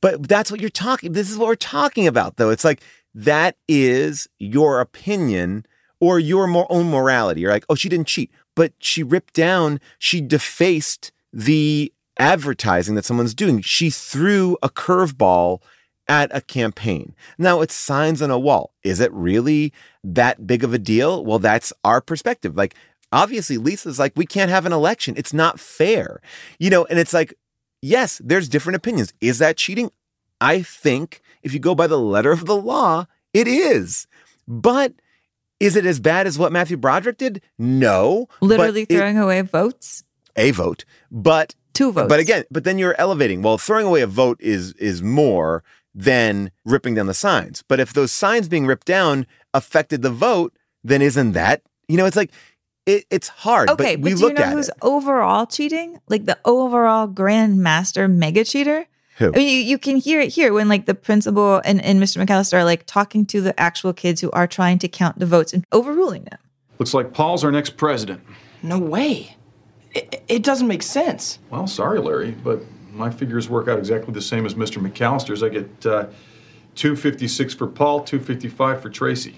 But that's what you're talking. This is what we're talking about, though. It's like that is your opinion or your more own morality. You're like, oh, she didn't cheat, but she ripped down, she defaced the advertising that someone's doing. She threw a curveball at a campaign. Now it's signs on a wall. Is it really that big of a deal? Well, that's our perspective. Like, obviously, Lisa's like, we can't have an election. It's not fair. You know, and it's like, yes, there's different opinions. Is that cheating? I think if you go by the letter of the law, it is. But is it as bad as what Matthew Broderick did? No. Literally but throwing it, away votes? A vote. But two votes. But again, but then you're elevating. Well, throwing away a vote is is more than ripping down the signs. But if those signs being ripped down affected the vote, then isn't that, you know, it's like, it, it's hard. Okay, but but, we do look you know at who's it. overall cheating? Like the overall grandmaster mega cheater? Who? I mean, you, you can hear it here when like the principal and, and Mister McAllister are like talking to the actual kids who are trying to count the votes and overruling them. Looks like Paul's our next president. No way. It, it doesn't make sense. Well, sorry, Larry, but my figures work out exactly the same as Mister McAllister's. I get uh, two fifty-six for Paul, two fifty-five for Tracy.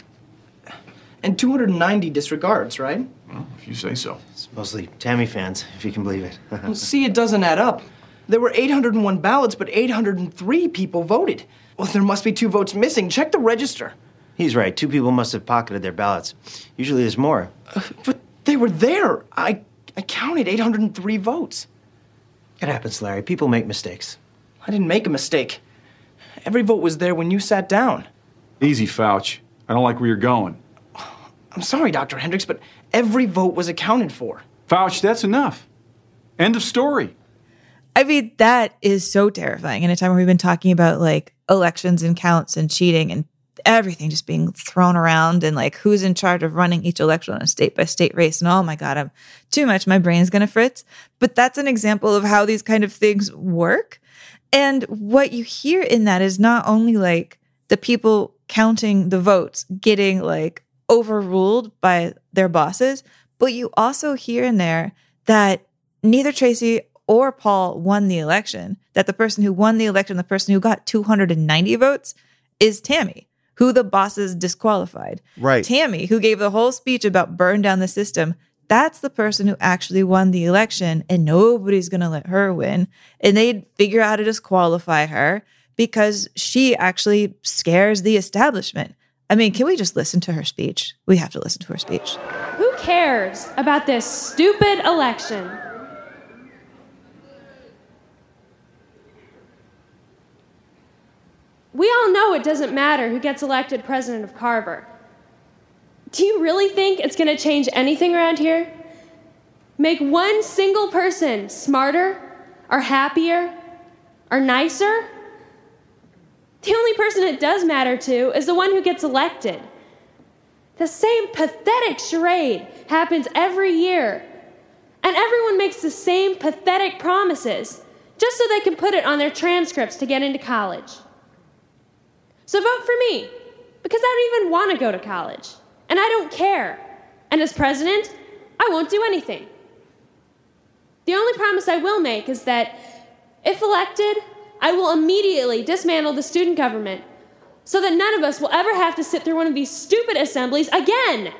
And two hundred ninety disregards, right? Well, if you say so. It's mostly Tammy fans, if you can believe it. Well, see, it doesn't add up. There were eight hundred one ballots, but eight hundred three people voted. Well, there must be two votes missing. Check the register. He's right. Two people must have pocketed their ballots. Usually there's more. Uh, but they were there. I, I counted eight hundred three votes. It happens, Larry. People make mistakes. I didn't make a mistake. Every vote was there when you sat down. Easy, Fauch. I don't like where you're going. I'm sorry, Doctor Hendricks, but every vote was accounted for. Fauch, that's enough. End of story. I mean, that is so terrifying in a time where we've been talking about like elections and counts and cheating and everything just being thrown around and like who's in charge of running each election on a state by state race. And oh my God, I'm too much. My brain's going to fritz. But that's an example of how these kind of things work. And what you hear in that is not only like the people counting the votes getting like overruled by their bosses, but you also hear in there that neither Tracy or Paul won the election, that the person who won the election, the person who got two hundred ninety votes, is Tammy, who the bosses disqualified. Right. Tammy, who gave the whole speech about burn down the system, that's the person who actually won the election, and nobody's going to let her win. And they'd figure out how to disqualify her because she actually scares the establishment. I mean, can we just listen to her speech? We have to listen to her speech. Who cares about this stupid election? We all know it doesn't matter who gets elected president of Carver. Do you really think it's going to change anything around here? Make one single person smarter or happier or nicer? The only person it does matter to is the one who gets elected. The same pathetic charade happens every year, and everyone makes the same pathetic promises just so they can put it on their transcripts to get into college. So vote for me, because I don't even want to go to college, and I don't care. And as president, I won't do anything. The only promise I will make is that, if elected, I will immediately dismantle the student government so that none of us will ever have to sit through one of these stupid assemblies again.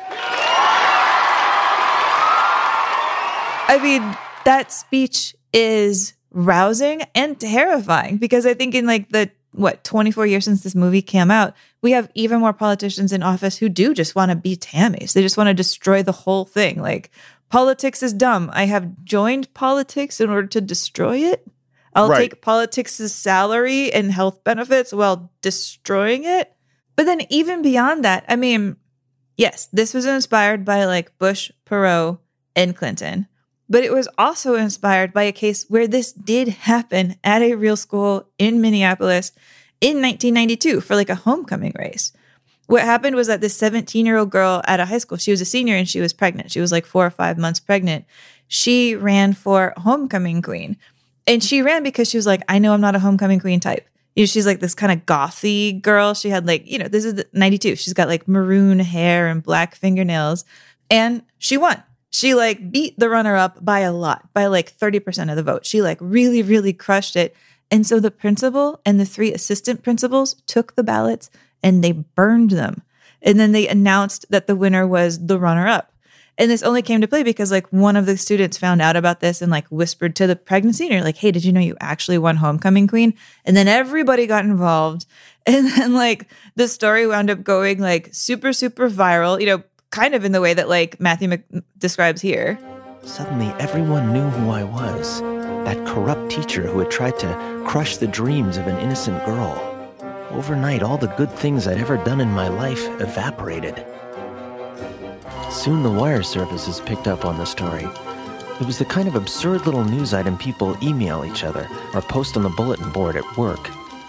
I mean, that speech is rousing and terrifying because I think in like the what, twenty-four years since this movie came out, we have even more politicians in office who do just want to be Tammys. They just want to destroy the whole thing. Like, politics is dumb. I have joined politics in order to destroy it. I'll Right. take politics' salary and health benefits while destroying it. But then even beyond that, I mean, yes, this was inspired by like Bush, Perot, and Clinton. But it was also inspired by a case where this did happen at a real school in Minneapolis in nineteen ninety-two for like a homecoming race. What happened was that this seventeen-year-old girl at a high school, she was a senior and she was pregnant. She was like four or five months pregnant. She ran for homecoming queen. And she ran because she was like, I know I'm not a homecoming queen type. You know, she's like this kind of gothy girl. She had like, you know, this is the ninety-two. She's got like maroon hair and black fingernails. And she won. She like beat the runner-up by a lot, by like thirty percent of the vote. She like really, really crushed it. And so the principal and the three assistant principals took the ballots and they burned them. And then they announced that the winner was the runner-up. And this only came to play because like one of the students found out about this and like whispered to the pregnancy senior, like, hey, did you know you actually won homecoming queen? And then everybody got involved. And then like the story wound up going like super, super viral, you know, kind of in the way that like Matthew Mc- describes here. Suddenly everyone knew who I was. That corrupt teacher who had tried to crush the dreams of an innocent girl. Overnight, all the good things I'd ever done in my life evaporated. Soon the wire services picked up on the story. It was the kind of absurd little news item people email each other or post on the bulletin board at work.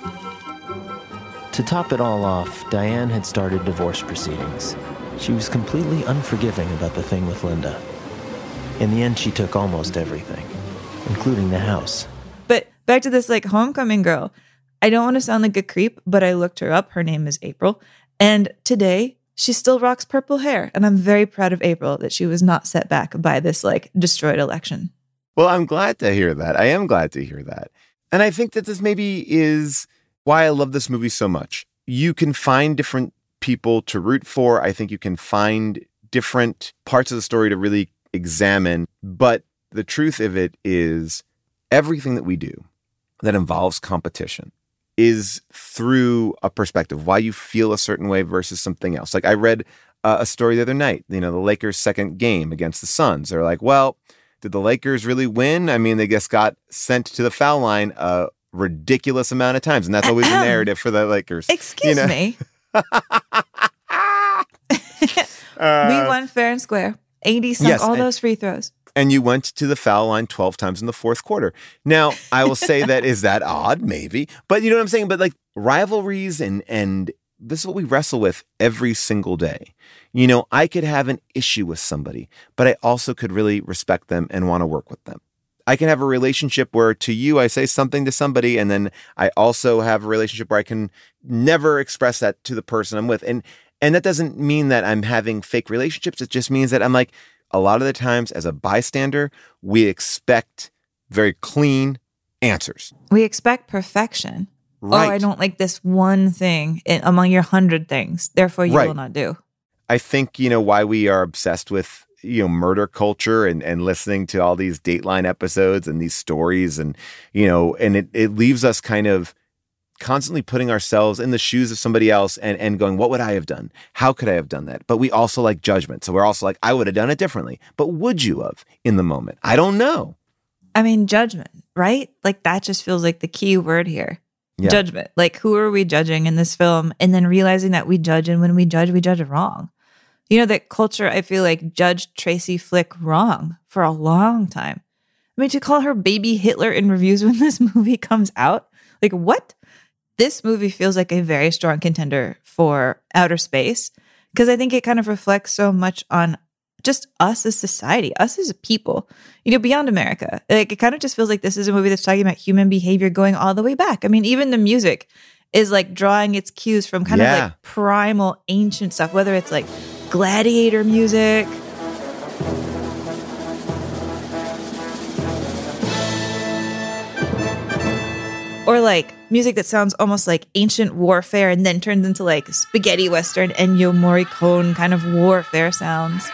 To top it all off, Diane had started divorce proceedings. She was completely unforgiving about the thing with Linda. In the end, she took almost everything, including the house. But back to this like homecoming girl. I don't want to sound like a creep, but I looked her up. Her name is April. And today, she still rocks purple hair. And I'm very proud of April that she was not set back by this like destroyed election. Well, I'm glad to hear that. I am glad to hear that. And I think that this maybe is why I love this movie so much. You can find different people to root for. I think you can find different parts of the story to really examine. But the truth of it is everything that we do that involves competition is through a perspective, why you feel a certain way versus something else. Like I read uh, a story the other night, you know, the Lakers' second game against the Suns. They're like, well, did the Lakers really win? I mean, they just got sent to the foul line a ridiculous amount of times. And that's always the narrative for the Lakers. Excuse you know? me. uh, we won fair and square. A D sunk yes, all and- those free throws. And you went to the foul line twelve times in the fourth quarter. Now, I will say that, is that odd? Maybe. But you know what I'm saying? But like rivalries and and this is what we wrestle with every single day. You know, I could have an issue with somebody, but I also could really respect them and want to work with them. I can have a relationship where to you, I say something to somebody, and then I also have a relationship where I can never express that to the person I'm with. And and that doesn't mean that I'm having fake relationships. It just means that I'm like, a lot of the times as a bystander, we expect very clean answers. We expect perfection. Right. Oh, I don't like this one thing in, among your hundred things. Therefore, you Right. will not do. I think, you know, why we are obsessed with, you know, murder culture and, and listening to all these Dateline episodes and these stories and, you know, and it, it leaves us kind of constantly putting ourselves in the shoes of somebody else and, and going, what would I have done? How could I have done that? But we also like judgment. So we're also like, I would have done it differently. But would you have in the moment? I don't know. I mean, judgment, right? Like that just feels like the key word here. Yeah. Judgment. Like who are we judging in this film? And then realizing that we judge, and when we judge, we judge wrong. You know, that culture, I feel like, judged Tracy Flick wrong for a long time. I mean, to call her baby Hitler in reviews when this movie comes out, like what? This movie feels like a very strong contender for outer space because I think it kind of reflects so much on just us as society, us as a people, you know, beyond America. Like it kind of just feels like this is a movie that's talking about human behavior going all the way back. I mean, even the music is like drawing its cues from kind Yeah. of like primal ancient stuff, whether it's like gladiator music. Or like music that sounds almost like ancient warfare and then turns into like spaghetti western Ennio Morricone kind of warfare sounds.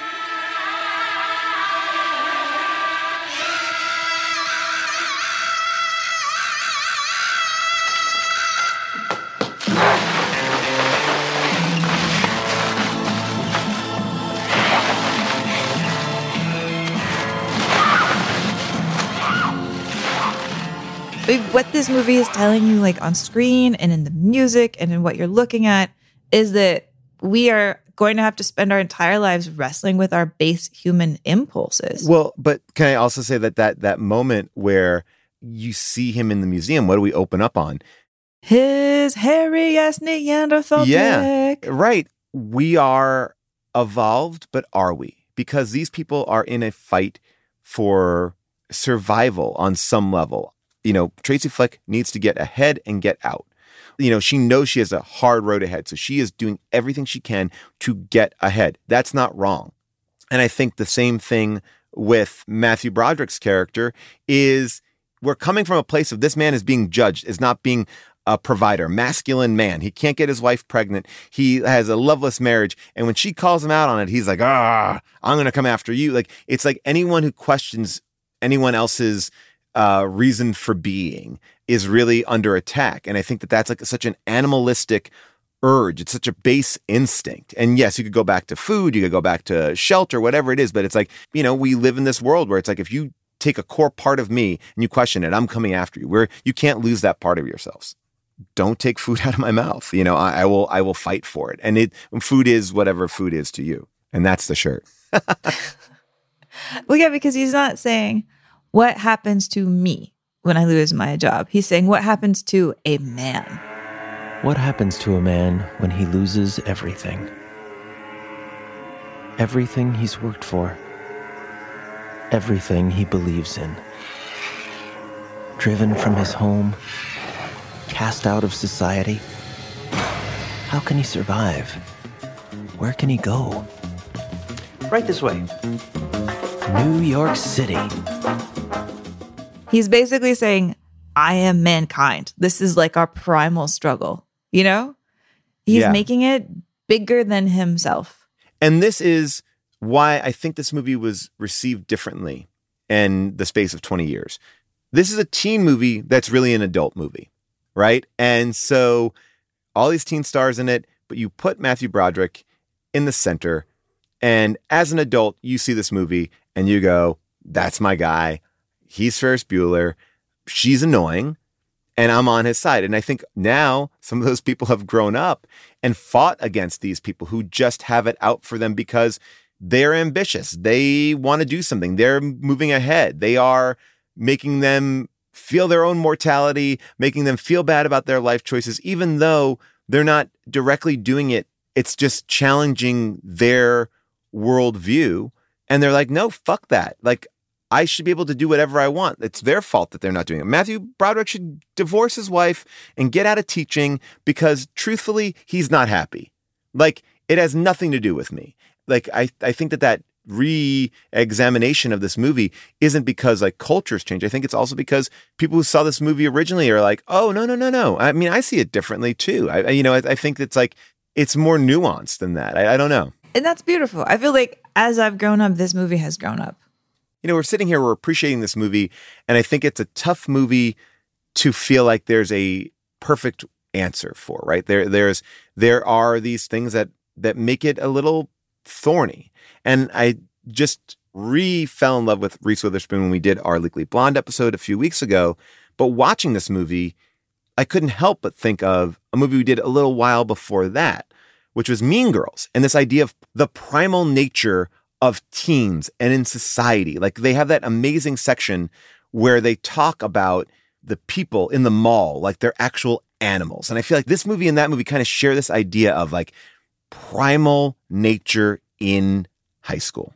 What this movie is telling you, like on screen and in the music and in what you're looking at, is that we are going to have to spend our entire lives wrestling with our base human impulses. Well, but can I also say that that, that moment where you see him in the museum, what do we open up on? His hairy ass Neanderthal Yeah, dick. right. We are evolved, but are we? Because these people are in a fight for survival on some level. You know, Tracy Flick needs to get ahead and get out. You know, she knows she has a hard road ahead, so she is doing everything she can to get ahead. That's not wrong. And I think the same thing with Matthew Broderick's character is we're coming from a place of this man is being judged, is not being a provider, masculine man. He can't get his wife pregnant. He has a loveless marriage. And when she calls him out on it, he's like, ah, I'm going to come after you. Like, it's like anyone who questions anyone else's uh, reason for being is really under attack. And I think that that's like such an animalistic urge. It's such a base instinct. And yes, you could go back to food, you could go back to shelter, whatever it is. But it's like, you know, we live in this world where it's like, if you take a core part of me and you question it, I'm coming after you. Where you can't lose that part of yourselves. Don't take food out of my mouth. You know, I, I will, I will fight for it. And it, food is whatever food is to you. And that's the shirt. Well, yeah, because he's not saying what happens to me when I lose my job. He's saying what happens to a man. What happens to a man when he loses everything? Everything he's worked for. Everything he believes in. Driven from his home. Cast out of society. How can he survive? Where can he go? Right this way. New York City. He's basically saying, I am mankind. This is like our primal struggle, you know? He's Yeah. making it bigger than himself. And this is why I think this movie was received differently in the space of twenty years. This is a teen movie that's really an adult movie, right? And so all these teen stars in it, but you put Matthew Broderick in the center. And as an adult, you see this movie and you go, that's my guy. He's Ferris Bueller. She's annoying. And I'm on his side. And I think now some of those people have grown up and fought against these people who just have it out for them because they're ambitious. They want to do something. They're moving ahead. They are making them feel their own mortality, making them feel bad about their life choices, even though they're not directly doing it. It's just challenging their worldview. And they're like, no, fuck that. Like, I should be able to do whatever I want. It's their fault that they're not doing it. Matthew Broderick should divorce his wife and get out of teaching because truthfully, he's not happy. Like, it has nothing to do with me. Like, I, I think that that re-examination of this movie isn't because like cultures change. I think it's also because people who saw this movie originally are like, oh, no, no, no, no. I mean, I see it differently too. I, you know, I, I think it's like, it's more nuanced than that. I, I don't know. And that's beautiful. I feel like as I've grown up, this movie has grown up. You know, we're sitting here, we're appreciating this movie, and I think it's a tough movie to feel like there's a perfect answer for, right? There, there's, there are these things that, that make it a little thorny. And I just re-fell in love with Reese Witherspoon when we did our Legally Blonde episode a few weeks ago. But watching this movie, I couldn't help but think of a movie we did a little while before that, which was Mean Girls, and this idea of the primal nature of teens and in society. Like, they have that amazing section where they talk about the people in the mall, like they're actual animals. And I feel like this movie and that movie kind of share this idea of like primal nature in high school.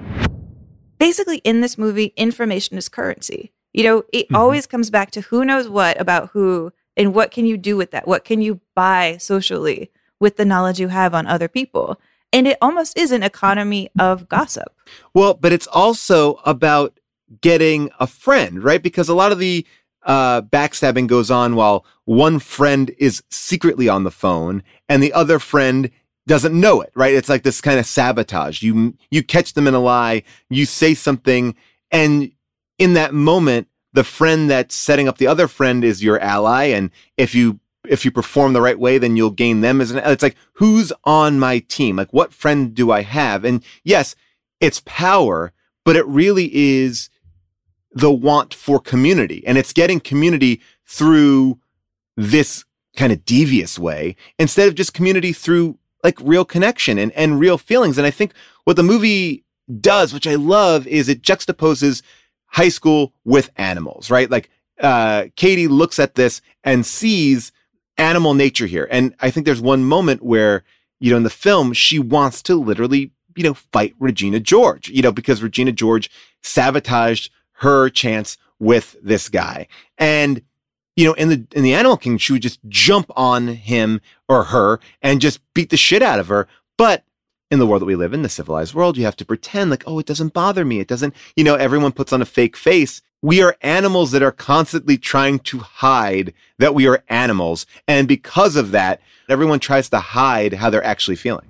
Basically, in this movie, information is currency. You know, it mm-hmm. always comes back to who knows what about who and what can you do with that? What can you buy socially with the knowledge you have on other people? And it almost is an economy of gossip. Well, but it's also about getting a friend, right? Because a lot of the uh, backstabbing goes on while one friend is secretly on the phone and the other friend doesn't know it, right? It's like this kind of sabotage. You, you catch them in a lie, you say something, and in that moment, the friend that's setting up the other friend is your ally. And if you if you perform the right way, then you'll gain them as an, it's like, who's on my team? Like, what friend do I have? And yes, it's power, but it really is the want for community. And it's getting community through this kind of devious way instead of just community through like real connection and, and real feelings. And I think what the movie does, which I love, is it juxtaposes high school with animals, right? Like, uh, Katie looks at this and sees animal nature here. And I think there's one moment where, you know, in the film, she wants to literally, you know, fight Regina George, you know, because Regina George sabotaged her chance with this guy. And, you know, in the, in the Animal Kingdom, she would just jump on him or her and just beat the shit out of her. But in the world that we live in, the civilized world, you have to pretend like, oh, it doesn't bother me. It doesn't, you know, everyone puts on a fake face. We are animals that are constantly trying to hide that we are animals. And because of that, everyone tries to hide how they're actually feeling.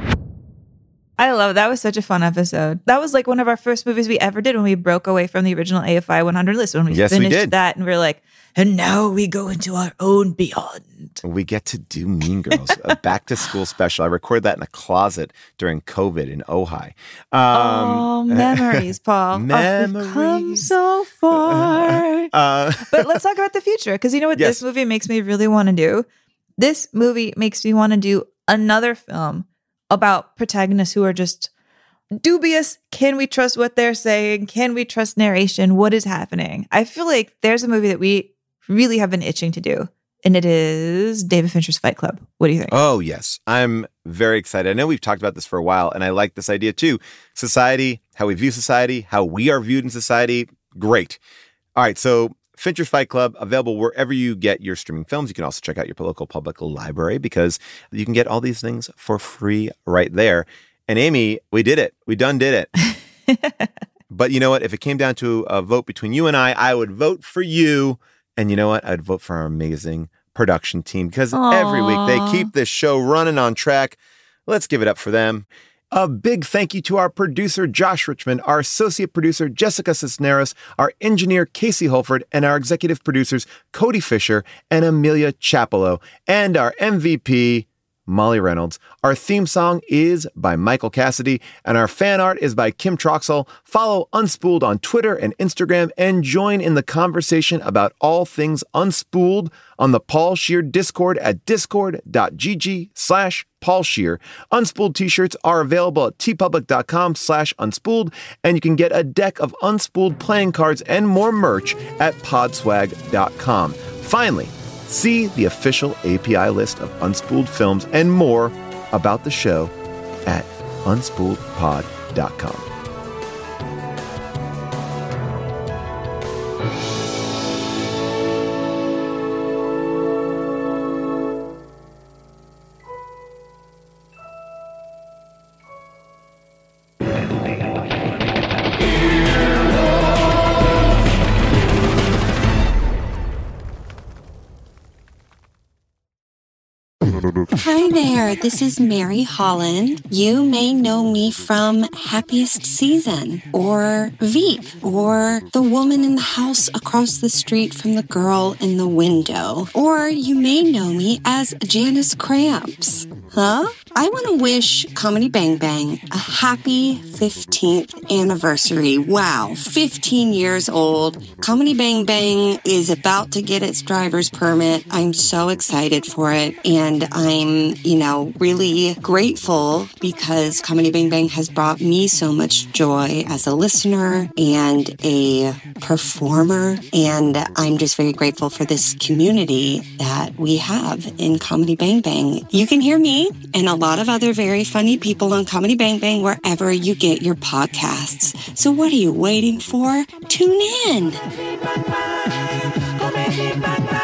I love it. That was such a fun episode. That was like one of our first movies we ever did when we broke away from the original A F I one hundred list. When we Yes, we finished did. that and we we're like, and now we go into our own beyond. We get to do Mean Girls, a back to school special. I recorded that in a closet during COVID in Ojai. Um, oh, memories, Paul. Memories. Oh, we've come so far. Uh, but let's talk about the future, because you know what Yes. this movie makes me really want to do? This movie makes me want to do another film about protagonists who are just dubious. Can we trust what they're saying? Can we trust narration? What is happening? I feel like there's a movie that we really have been itching to do, and it is David Fincher's Fight Club. What do you think? Oh, yes. I'm very excited. I know we've talked about this for a while, and I like this idea too. Society, how we view society, how we are viewed in society. Great. All right. So Fincher's Fight Club, available wherever you get your streaming films. You can also check out your local public library, because you can get all these things for free right there. And Amy, we did it. We done did it. But you know what? If it came down to a vote between you and I, I would vote for you. And you know what? I'd vote for our amazing production team, because Aww. every week they keep this show running on track. Let's give it up for them. A big thank you to our producer, Josh Richmond, our associate producer, Jessica Cisneros, our engineer, Casey Holford, and our executive producers, Cody Fisher and Amelia Chapello, and our M V P, Molly Reynolds. Our theme song is by Michael Cassidy, and our fan art is by Kim Troxel. Follow Unspooled on Twitter and Instagram, and join in the conversation about all things Unspooled on the Paul Scheer Discord at discord.gg slash Paul Scheer. Unspooled t-shirts are available at tpublic.com slash unspooled, and you can get a deck of Unspooled playing cards and more merch at podswag dot com. Finally, see the official A P I list of Unspooled films and more about the show at unspooled pod dot com. Hi there, this is Mary Holland. You may know me from Happiest Season, or Veep, or The Woman in the House Across the Street from the Girl in the Window, or you may know me as Janice Cramps. Huh? I want to wish Comedy Bang Bang a happy fifteenth anniversary. Wow, fifteen years old. Comedy Bang Bang is about to get its driver's permit. I'm so excited for it, and I'm, you know, really grateful because Comedy Bang Bang has brought me so much joy as a listener and a performer, and I'm just very grateful for this community that we have in Comedy Bang Bang. You can hear me and a lot of other very funny people on Comedy Bang Bang wherever you get your podcasts. So what are you waiting for? Tune in!